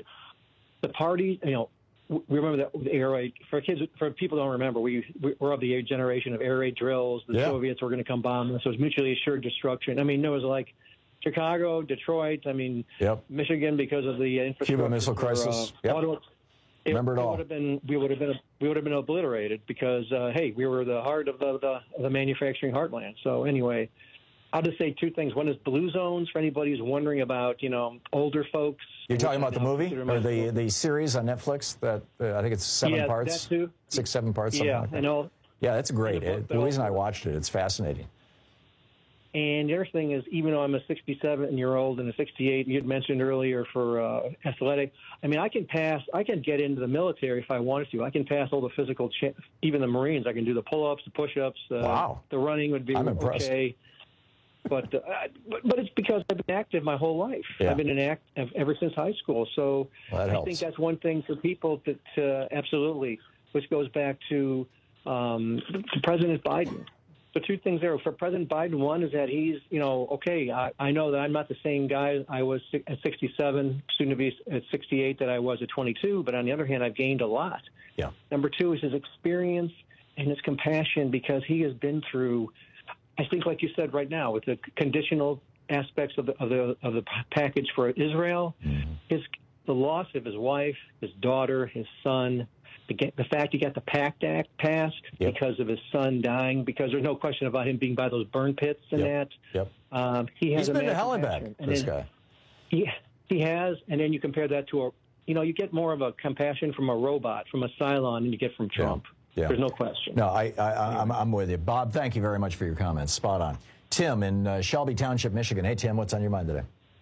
the party, you know. We remember that with air raid. For kids, for people who don't remember, we we're of the generation of air raid drills. The yeah. Soviets were going to come bomb us. So it was mutually assured destruction. I mean, there was like Chicago, Detroit. I mean, yep. Michigan because of the infrastructure. Cuban Missile Crisis. Uh, yep. Auto, it, remember it all. Would have been, we would have been we would have been obliterated because uh, hey, we were the heart of the, the of the manufacturing heartland. So anyway. I'll just say two things. One is Blue Zones, for anybody who's wondering about, you know, older folks. You're talking about the movie or the the series on Netflix that uh, I think it's seven yeah, parts, that too. six, seven parts, something yeah, like that. And all, yeah, that's great. It, Louise and I watched it. It's fascinating. And the other thing is, even though I'm a sixty-seven-year-old and a sixty-eight, you had mentioned earlier for uh, athletic, I mean, I can pass, I can get into the military if I wanted to. I can pass all the physical, cha- even the Marines. I can do the pull-ups, the push-ups. Uh, wow. The running would be I'm okay. Impressed. But, uh, but but it's because I've been active my whole life. Yeah. I've been an act ever since high school. So well, that I helps. think that's one thing for people that uh, absolutely, which goes back to, um, to President Biden. The two things there for President Biden. One is that he's, you know, okay. I, I know that I'm not the same guy I was at sixty-seven, soon to be at sixty-eight, that I was at twenty-two. But on the other hand, I've gained a lot. Yeah. Number two is his experience and his compassion because he has been through. I think, like you said right now, with the conditional aspects of the of the of the package for Israel, mm-hmm. his the loss of his wife, his daughter, his son, the, the fact he got the PACT Act passed yep. because of his son dying, because there's no question about him being by those burn pits and yep. that. Yep. Um, he has He's a been to hell massive and back. passion. And this then, guy. He he has, and then you compare that to a you know, you get more of a compassion from a robot, from a Cylon, than you get from Trump. Yeah. Yeah. There's no question. No, I, I, I'm, I'm with you. Bob, thank you very much for your comments. Spot on. Tim in uh, Shelby Township, Michigan. Hey, Tim, what's on your mind today?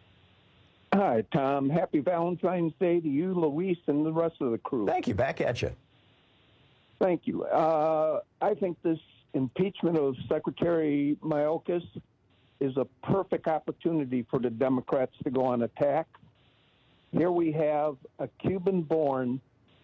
Hi, Tom. Happy Valentine's Day to you, Luis, and the rest of the crew. Thank you. Back at you. Thank you. Uh, I think this impeachment of Secretary Mayorkas is a perfect opportunity for the Democrats to go on attack. Here we have a Cuban-born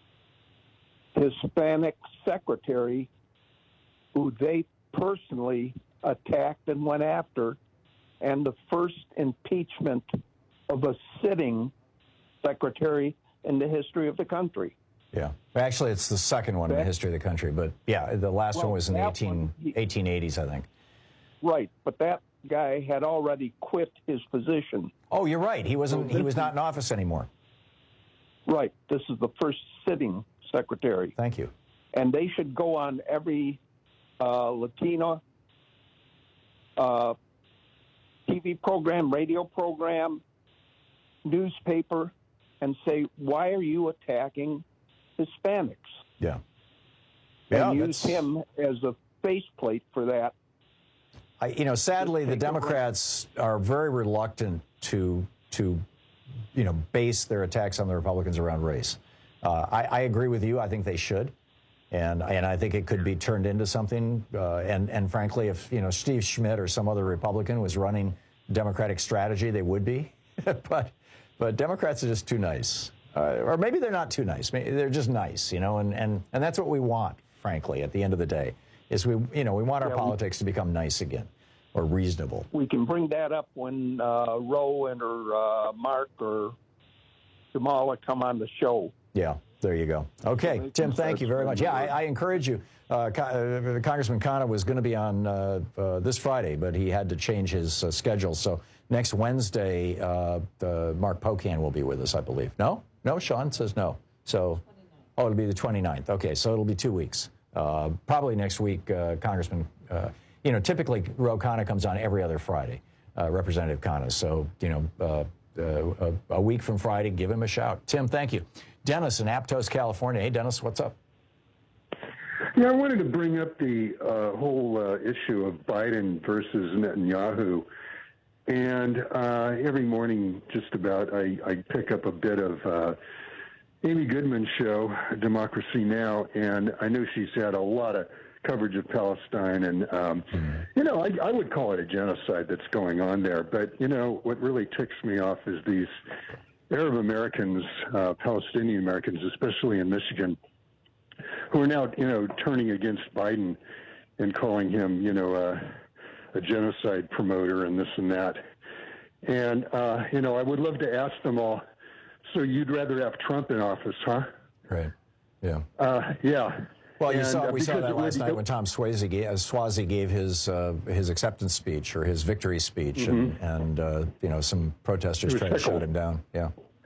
Hispanic secretary who they personally attacked and went after, and the first impeachment of a sitting secretary in the history of the country. Yeah. Actually, it's the second one in the history of the country, but yeah, the last Well, one was in the that eighteen, one, he- eighteen eighties, I think. Right, but that guy had already quit his position. Oh, you're right. He wasn't. So He was this not in office anymore. Right. This is the first sitting secretary. Thank you. And they should go on every uh, Latino uh, T V program, radio program, newspaper, and say, why are you attacking Hispanics? Yeah. And Yeah, use that's- him as a faceplate for that. I, you know, sadly, the Democrats are very reluctant to to, you know, base their attacks on the Republicans around race. Uh, I, I agree with you. I think they should, and and I think it could be turned into something. Uh, and and frankly, if you know Steve Schmidt or some other Republican was running Democratic strategy, they would be. but but Democrats are just too nice, uh, or maybe they're not too nice. Maybe they're just nice, you know, and and and that's what we want. Frankly, at the end of the day, is we you know we want our Yeah, we- politics to become nice again, or reasonable. We can bring that up when uh, Roe and or uh, Mark or Jamala come on the show. Yeah, there you go. Okay, Tim, thank you very much. Yeah, I, I encourage you. Uh, Co- uh, Congressman Khanna was going to be on uh, uh, this Friday, but he had to change his uh, schedule. So next Wednesday, uh, uh, Mark Pocan will be with us, I believe. No? No? Sean says no. So, oh, it'll be the twenty-ninth. Okay, so it'll be two weeks. Uh, probably next week, uh, Congressman, uh, you know, typically Ro Khanna comes on every other Friday, uh, Representative Khanna. So, you know, uh, uh, a, a week from Friday, give him a shout. Tim, thank you. Dennis in Aptos, California. Hey, Dennis, what's up? Yeah, I wanted to bring up the uh, whole uh, issue of Biden versus Netanyahu. And uh, every morning, just about, I, I pick up a bit of uh, Amy Goodman's show, Democracy Now!, and I know she's had a lot of coverage of Palestine. And, um, you know, I, I would call it a genocide that's going on there. But, you know, what really ticks me off is these Arab Americans, uh, Palestinian Americans, especially in Michigan, who are now, you know, turning against Biden and calling him, you know, uh, a genocide promoter and this and that. And, uh, you know, I would love to ask them all, so you'd rather have Trump in office, huh? Right. Yeah. Uh, yeah. Well, you And, saw uh, we saw because that it would- last night when Tom Swayze gave, uh, Swazi gave his uh, his acceptance speech or his victory speech, and, and uh, you know, some protesters He was tried to tickled. shut him down. Yeah.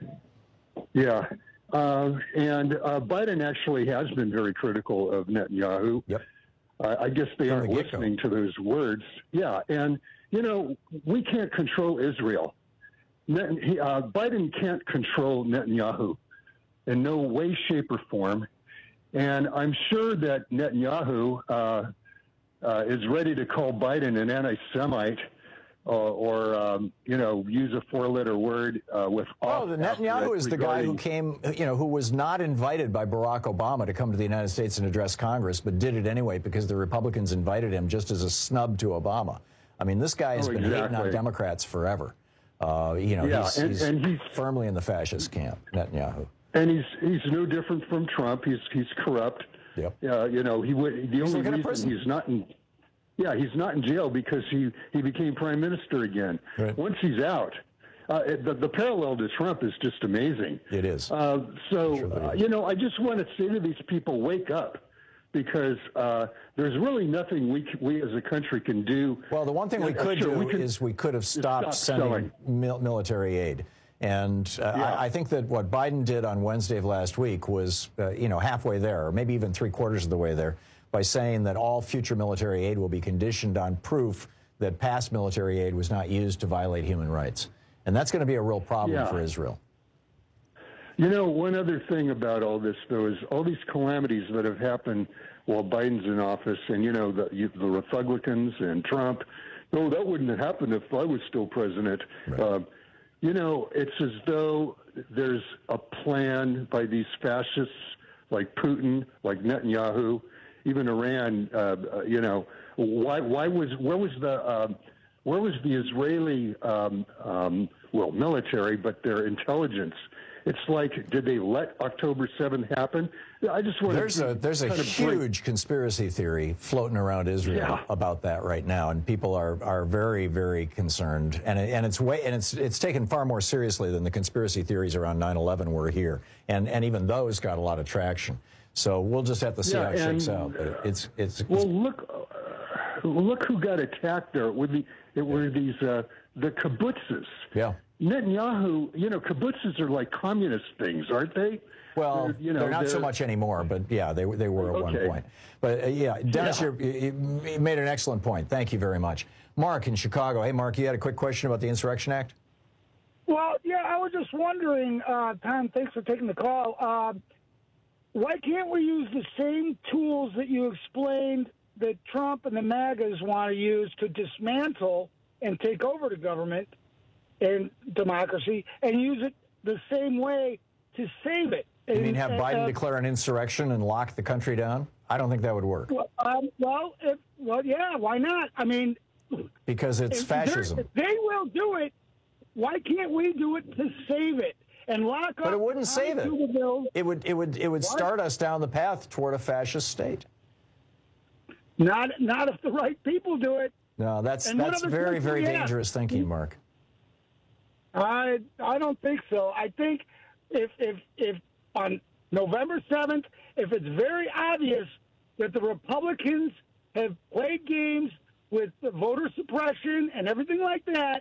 Yeah. Uh, and uh, Biden actually has been very critical of Netanyahu. Yep. Uh, I guess they From aren't the get-go. listening to those words. Yeah. And, you know, we can't control Israel. Net, he, uh, Biden can't control Netanyahu in no way, shape, or form. And I'm sure that Netanyahu uh, uh, is ready to call Biden an anti-Semite uh, or, um, you know, use a four-letter word uh, with off. Oh, the Netanyahu is the guy who came, you know, who was not invited by Barack Obama to come to the United States and address Congress, but did it anyway because the Republicans invited him just as a snub to Obama. I mean, this guy has Oh, been hating on exactly. Democrats forever. Uh, you know, Yeah, he's, and- he's, and he's- firmly in the fascist camp, Netanyahu. And he's he's no different from Trump. He's he's corrupt. Yep. Uh, you know, he would. The He's only looking at reason prison. he's not in. Yeah, he's not in jail because he he became prime minister again. Right. Once he's out, uh, it- the the parallel to Trump is just amazing. It is. Uh, so uh, you know, I just want to say to these people, wake up, because uh, there's really nothing we c- we as a country can do. Well, the one thing we Uh, could sure, do we can- is we could have stopped stop sending mil- military aid. And uh, Yeah. I, I think that what Biden did on Wednesday of last week was, uh, you know, halfway there, or maybe even three quarters of the way there, by saying that all future military aid will be conditioned on proof that past military aid was not used to violate human rights. And that's going to be a real problem Yeah. for Israel. You know, one other thing about all this, though, is all these calamities that have happened while Biden's in office, and, you know, the, you, the Republicans and Trump, no, that wouldn't have happened if I was still president. Right. Uh, you know, it's as though there's a plan by these fascists like Putin, like Netanyahu, even Iran. Uh, you know, why? Why was where was the uh, where was the Israeli um, um, well military, but their intelligence? It's like, did they let October seventh happen? I just want there's to a there's a huge break. conspiracy theory floating around Israel yeah. about that right now, and people are are very very concerned, and and it's way and it's it's taken far more seriously than the conspiracy theories around nine eleven were here, and and even those got a lot of traction. So we'll just have to see yeah, how it and, shakes out. But it's it's well, it's, look uh, look who got attacked there. It were the it were these uh, the kibbutzes. Yeah. Netanyahu, you know, kibbutzes are like communist things, aren't they? Well, they're, you know, they're not they're, so much anymore, but yeah, they they were at okay. one point. But uh, yeah, Dennis, yeah. You're, you, you made an excellent point. Thank you very much, Mark in Chicago. Hey, Mark, you had a quick question about the Insurrection Act? Well, yeah, I was just wondering, uh, Tom. Thanks for taking the call. Uh, why can't we use the same tools that you explained that Trump and the MAGAs want to use to dismantle and take over the government and democracy, and use it the same way to save it? You mean have and, Biden uh, declare an insurrection and lock the country down? I don't think that would work. Well, um, well, if, well, yeah, why not? I mean, because it's if fascism. If they will do it, why can't we do it to save it and lock up? But it wouldn't save it. Bills? It would. It would. It would What? start us down the path toward a fascist state. Not, not if the right people do it. No, that's And what that's other very, very country have? dangerous thinking, Mark. I I don't think so. I think if if if on November seventh, if it's very obvious that the Republicans have played games with the voter suppression and everything like that,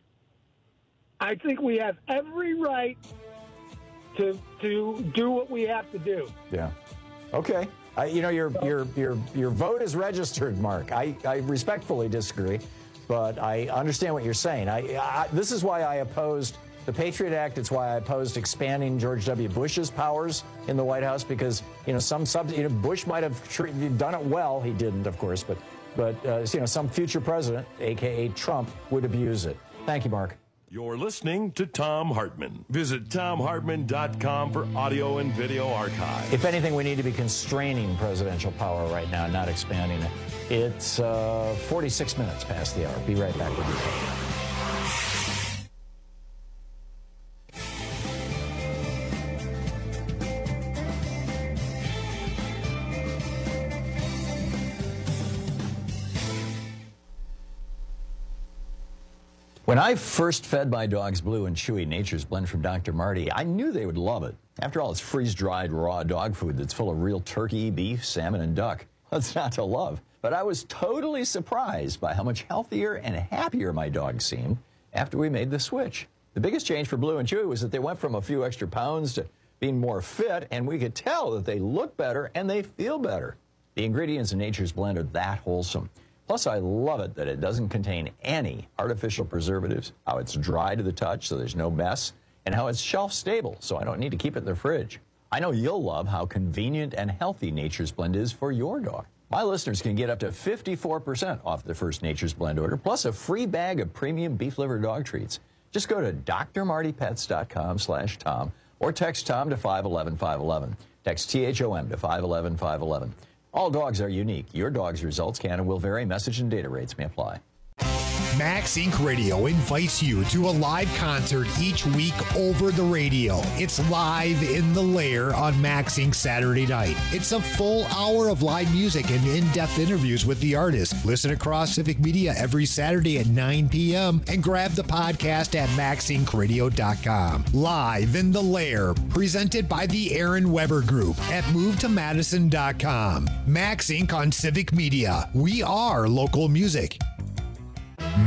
I think we have every right to to do what we have to do. Yeah. Okay. I, you know, your your your your vote is registered, Mark. I, I respectfully disagree, but I understand what you're saying. I, I this is why I opposed the Patriot Act. It's why I opposed expanding George W. Bush's powers in the White House, because you know some sub you know Bush might have tr- done it well. He didn't, of course, but but uh, you know some future president, aka Trump, would abuse it. Thank you, Mark. You're listening to Thom Hartmann. Visit Thom Hartmann dot com for audio and video archive. If anything, we need to be constraining presidential power right now, not expanding it. It's uh, forty-six minutes past the hour. Be right back with you. When I first fed my dogs Blue and Chewy Nature's Blend from Doctor Marty, I knew they would love it. After all, it's freeze-dried raw dog food that's full of real turkey, beef, salmon, and duck. What's not to love? But I was totally surprised by how much healthier and happier my dogs seemed after we made the switch. The biggest change for Blue and Chewy was that they went from a few extra pounds to being more fit, and we could tell that they look better and they feel better. The ingredients in Nature's Blend are that wholesome. Plus, I love it that it doesn't contain any artificial preservatives, how it's dry to the touch so there's no mess, and how it's shelf stable so I don't need to keep it in the fridge. I know you'll love how convenient and healthy Nature's Blend is for your dog. My listeners can get up to fifty-four percent off their first Nature's Blend order, plus a free bag of premium beef liver dog treats. Just go to D R Marty Pets dot com slash Tom or text Tom to five one one five one one. Text T H O M to five one one five one one. All dogs are unique. Your dog's results can and will vary. Message and data rates may apply. Max Incorporated. Radio invites you to a live concert each week over the radio. It's Live in the Lair on Max Incorporated. Saturday night. It's a full hour of live music and in-depth interviews with the artist. Listen across Civic Media every Saturday at nine p.m. and grab the podcast at max inc radio dot com. Live in the Lair, presented by the Aaron Weber Group at move to madison dot com. Max Incorporated on Civic Media. We are local music. Matinee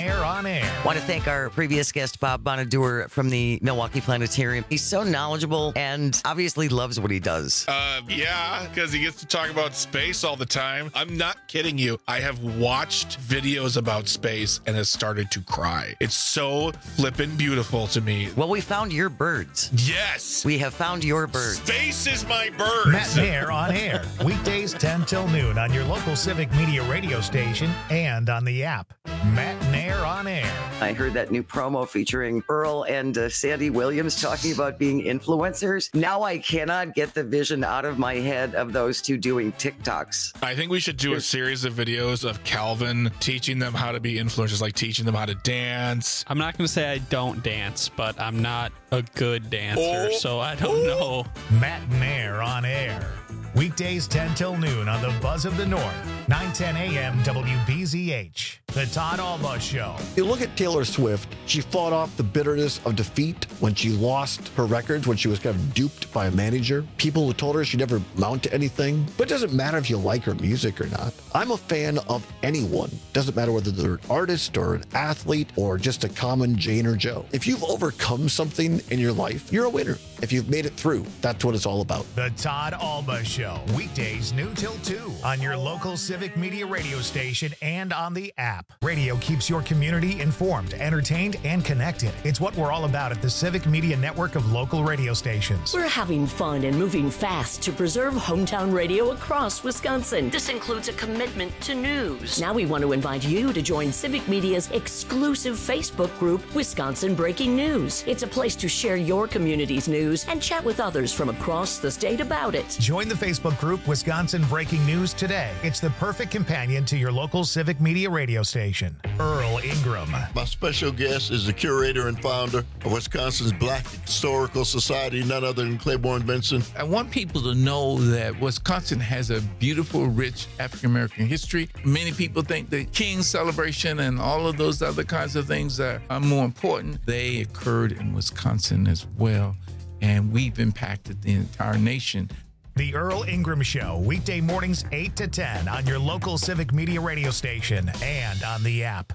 Nair on Air. Want to thank our previous guest, Bob Bonadur from the Milwaukee Planetarium. He's so knowledgeable and obviously loves what he does. Uh, yeah, because he gets to talk about space all the time. I'm not kidding you. I have watched videos about space and has started to cry. It's so flippin' beautiful to me. Well, we found your birds. Yes. We have found your birds. Space is my birds. Matt Nair on Air. Weekdays ten till noon on your local Civic Media radio station and on the app. Matt Nair on Air. I heard that new promo featuring Earl and uh, Sandy Williams talking about being influencers. Now I cannot get the vision out of my head of those two doing TikToks. I think we should do a series of videos of Calvin teaching them how to be influencers, like teaching them how to dance. I'm not going to say I don't dance, but I'm not a good dancer, Oh. so I don't know. Matt Nair on Air. Weekdays ten till noon on the Buzz of the North, nine ten a.m. W B Z H. The Todd Alba Show. You look at Taylor Swift, she fought off the bitterness of defeat when she lost her records, when she was kind of duped by a manager. People who told her she'd never amount to anything. But it doesn't matter if you like her music or not. I'm a fan of anyone. Doesn't matter whether they're an artist or an athlete or just a common Jane or Joe. If you've overcome something in your life, you're a winner. If you've made it through, that's what it's all about. The Todd Alba Show. Weekdays noon till two on your local Civic Media radio station and on the app. Radio keeps your community informed, entertained, and connected. It's what we're all about at the Civic Media network of local radio stations. We're having fun and moving fast to preserve hometown radio across Wisconsin. This includes a commitment to news. Now we want to invite you to join Civic Media's exclusive Facebook group, Wisconsin Breaking News. It's a place to share your community's news and chat with others from across the state about it. Join the Facebook group Wisconsin Breaking News today. It's the perfect companion to your local Civic Media radio station. Earl Ingram. My special guest is the curator and founder of Wisconsin's Black Historical Society, none other than Claiborne Benson. I want people to know that Wisconsin has a beautiful, rich African-American history. Many people think the King celebration and all of those other kinds of things are, are more important. They occurred in Wisconsin as well, and we've impacted the entire nation. The Earl Ingram Show, weekday mornings eight to ten on your local Civic Media radio station and on the app.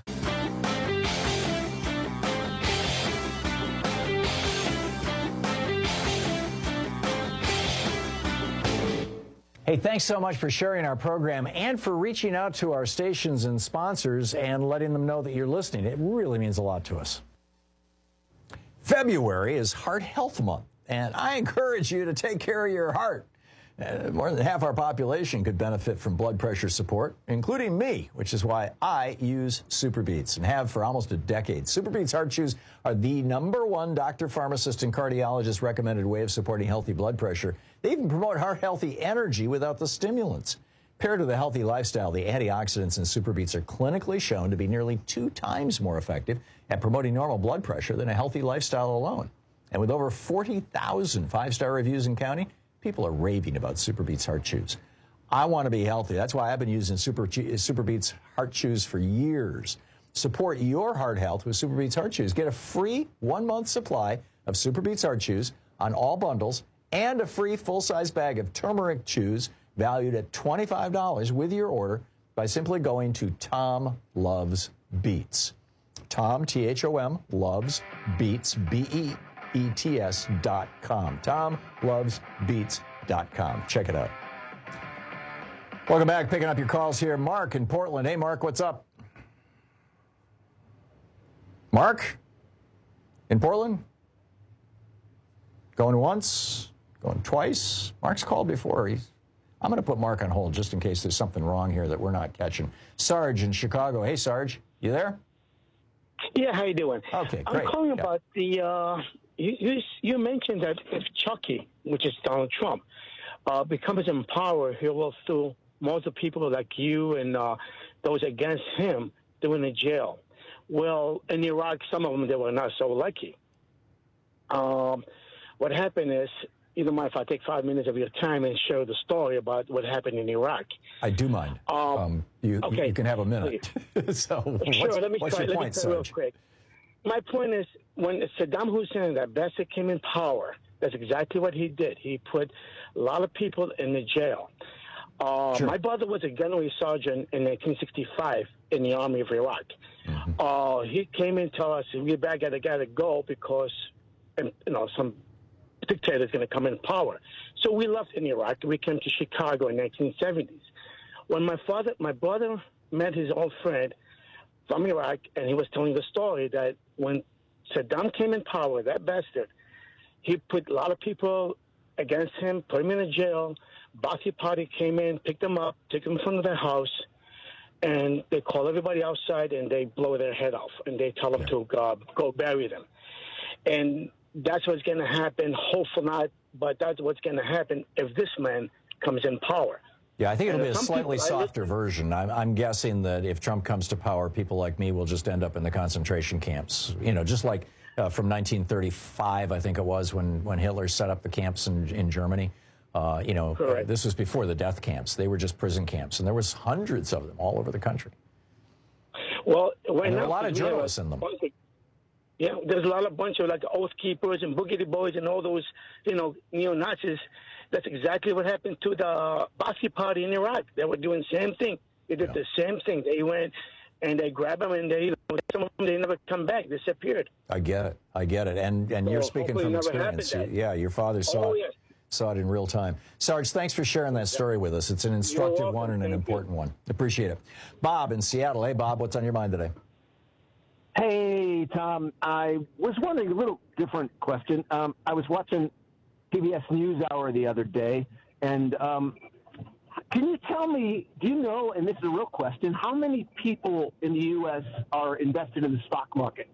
Hey, thanks so much for sharing our program and for reaching out to our stations and sponsors and letting them know that you're listening. It really means a lot to us. February is Heart Health Month, and I encourage you to take care of your heart. Uh, more than half our population could benefit from blood pressure support, including me, which is why I use SuperBeets and have for almost a decade. SuperBeets Heart Chews are the number one doctor, pharmacist, and cardiologist recommended way of supporting healthy blood pressure. They even promote heart-healthy energy without the stimulants. Paired with a healthy lifestyle, the antioxidants in SuperBeets are clinically shown to be nearly two times more effective at promoting normal blood pressure than a healthy lifestyle alone. And with over forty thousand five-star reviews and counting, people are raving about SuperBeets Heart Chews. I want to be healthy. That's why I've been using Super SuperBeets Heart Chews for years. Support your heart health with SuperBeets Heart Chews. Get a free one-month supply of SuperBeets Heart Chews on all bundles and a free full-size bag of turmeric chews valued at twenty-five dollars with your order by simply going to Tom Loves Beets. Tom, T H O M, Loves Beets, B E E T S dot com. Tom Loves Beets dot com. Check it out. Welcome back. Picking up your calls here. Mark in Portland. Hey, Mark, what's up? Mark in Portland? Going once? Going twice? Mark's called before. He's, I'm going to put Mark on hold just in case there's something wrong here that we're not catching. Sarge in Chicago. Hey, Sarge, you there? Yeah, how you doing? Okay, great. I'm calling yeah. about the, uh, you, you, you mentioned that if Chucky, which is Donald Trump, uh, becomes in power, he will throw most of the people like you and uh, those against him, they were in jail. Well, in Iraq, some of them, they were not so lucky. Um, what happened is, you don't mind if I take five minutes of your time and share the story about what happened in Iraq? I do mind. Um, um, you, okay. you can have a minute. so sure, what's, let me what's try, your let point, me try real Sarge? quick. My point is, when Saddam Hussein, that bastard, came in power, that's exactly what he did. He put a lot of people in the jail. Uh, Sure. My brother was a gunnery sergeant in nineteen sixty-five in the Army of Iraq. Mm-hmm. Uh, he came in to tell us, we back gotta gotta go because, um, you know, some dictator is going to come in power. So we left in Iraq. We came to Chicago in nineteen seventies. When my father, my brother met his old friend from Iraq, and he was telling the story that when Saddam came in power, that bastard, he put a lot of people against him, put him in a jail. Ba'athi Party came in, picked them up, took them in front of their house, and they call everybody outside and they blow their head off, and they tell them yeah. to uh, go bury them. And that's what's going to happen. Hopefully not, but that's what's going to happen if this man comes in power. Yeah, I think it'll And be a some slightly people- I softer version. I'm, I'm guessing that if Trump comes to power, people like me will just end up in the concentration camps. You know, just like uh, from nineteen thirty-five, I think it was, when, when Hitler set up the camps in, in Germany. Uh, you know, Correct. this was before the death camps. They were just prison camps, and there was hundreds of them all over the country. Well, right And there are now, a lot of we have journalists in them. bunch of- Yeah, there's a lot of bunch of like Oath Keepers and Boogity Boys and all those, you know, neo-Nazis. That's exactly what happened to the Ba'athi Party in Iraq. They were doing the same thing. They did the same thing. They went and they grabbed them, and they, you know, some of them, they never come back, disappeared. I get it. I get it. And and So you're speaking hopefully from it never experience. happened You- yeah, your father saw Oh, it, yes. saw it in real time. Sarge, thanks for sharing that story with us. It's an instructive welcome. one and an Thank important one. Appreciate it. Bob in Seattle. Hey, Bob, what's on your mind today? Hey, Tom. I was wondering a little different question. Um, I was watching P B S NewsHour the other day, and um, can you tell me, do you know, and this is a real question, how many people in the U S are invested in the stock market?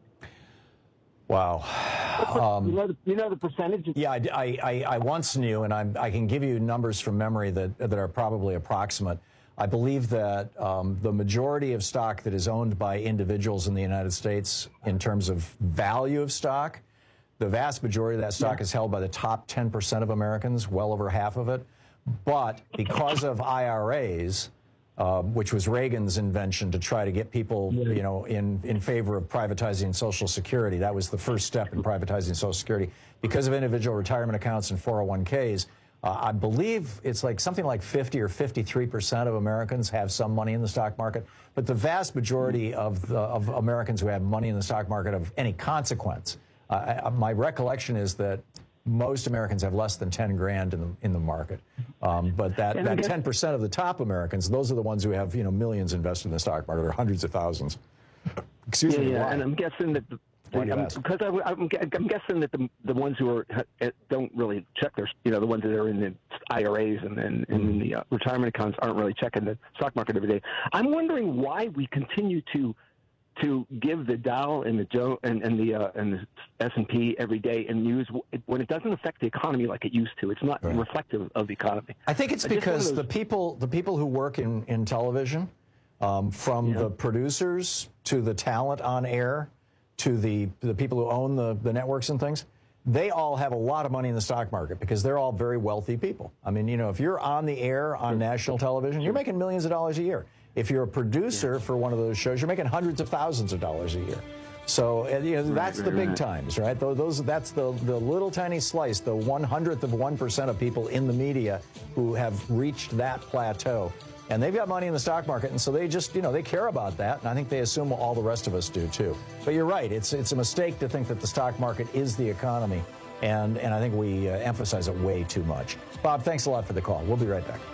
Wow. Um, you, know the, you know the percentage? Yeah, I, I, I once knew, and I'm, I can give you numbers from memory that, that are probably approximate. I believe that um, the majority of stock that is owned by individuals in the United States in terms of value of stock, the vast majority of that stock is held by the top ten percent of Americans, well over half of it. But because of I R As, uh, which was Reagan's invention to try to get people, you know, in, in favor of privatizing Social Security, that was the first step in privatizing Social Security. Because of individual retirement accounts and four oh one Ks, Uh, I believe it's like something like fifty or fifty-three percent of Americans have some money in the stock market, but the vast majority of, the, of Americans who have money in the stock market of any consequence, uh, I, my recollection is that most Americans have less than ten grand in the in the market. Um, but that, And I that guess- ten percent of the top Americans, those are the ones who have, you know, millions invested in the stock market, or hundreds of thousands. Excuse yeah, me. yeah, why? and I'm guessing that the, Why do you I'm, ask? because I, I'm, I'm guessing that the the ones who are uh, don't really check their, you know, the ones that are in the I R As and and in the uh, retirement accounts aren't really checking the stock market every day. I'm wondering why we continue to to give the Dow and the Joe and, and the uh, and the S and P every day in news when it doesn't affect the economy like it used to. It's not Right. reflective of the economy. I think it's I just because wonder- the people the people who work in, in television, um, from Yeah. the producers to the talent on air to the the people who own the, the networks and things, they all have a lot of money in the stock market because they're all very wealthy people. I mean, you know, if you're on the air on national television, you're making millions of dollars a year. If you're a producer for one of those shows, you're making hundreds of thousands of dollars a year. So uh, you know, that's right, the big right. times, right? Those, those that's the the little tiny slice, the one hundredth of one percent of people in the media who have reached that plateau, and they've got money in the stock market, and so they just, you know, they care about that, and I think they assume all the rest of us do too. But you're right; it's it's a mistake to think that the stock market is the economy, and and I think we uh, emphasize it way too much. Bob, thanks a lot for the call. We'll be right back.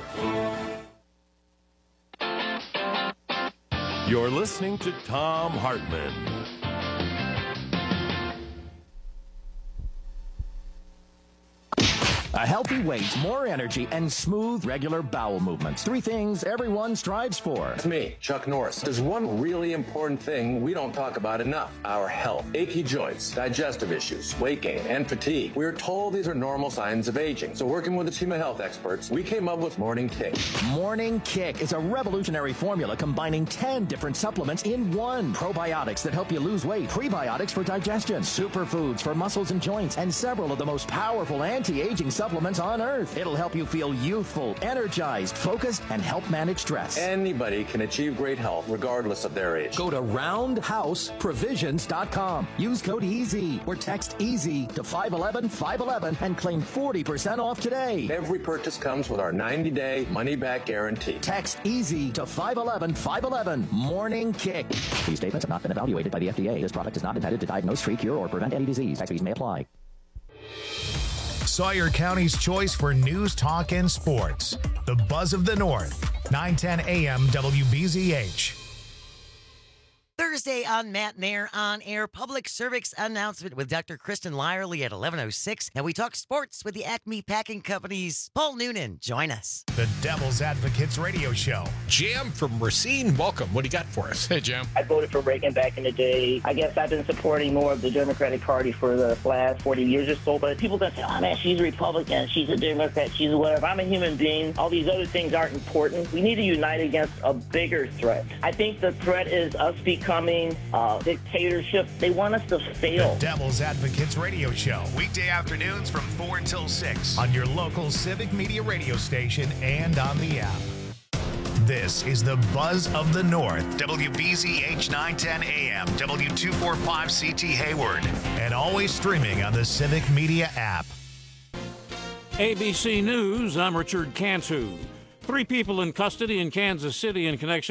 You're listening to Tom Hartman. A healthy weight, more energy, and smooth, regular bowel movements. Three things everyone strives for. It's me, Chuck Norris. There's one really important thing we don't talk about enough: our health. Achy joints, digestive issues, weight gain, and fatigue. We're told these are normal signs of aging. So working with a team of health experts, we came up with Morning Kick. Morning Kick is a revolutionary formula combining ten different supplements in one. Probiotics that help you lose weight, prebiotics for digestion, superfoods for muscles and joints, and several of the most powerful anti-aging supplements supplement on earth. It'll help you feel youthful, energized, focused, and help manage stress. Anybody can achieve great health regardless of their age. Go to roundhouse provisions dot com. Use code EASY or text EASY to five one one, five one one and claim forty percent off today. Every purchase comes with our ninety-day money-back guarantee. Text EASY to five one one, five one one. Morning Kick. These statements have not been evaluated by the F D A. This product is not intended to diagnose, treat, cure, or prevent any disease. Tax fees may apply. Sawyer County's choice for news, talk, and sports. The Buzz of the North, nine ten A M W B Z H. Thursday on Matt Nair On Air, public service announcement with Doctor Kristen Lyerly at eleven oh six. And we talk sports with the Acme Packing Company's Paul Noonan. Join us. The Devil's Advocates Radio Show. Jam from Racine, welcome. What do you got for us? Hey, Jam. I voted for Reagan back in the day. I guess I've been supporting more of the Democratic Party for the last forty years or so. But people that say, oh, man, she's a Republican, she's a Democrat, she's a whatever. I'm a human being. All these other things aren't important. We need to unite against a bigger threat. I think the threat is us becoming uh, dictatorship. They want us to fail. The Devil's Advocates Radio Show. Weekday afternoons from four until six on your local Civic Media radio station and on the app. This is the Buzz of the North. W B Z H nine ten A M, W two forty-five C T Hayward. And always streaming on the Civic Media app. A B C News, I'm Richard Cantu. Three people in custody in Kansas City in connection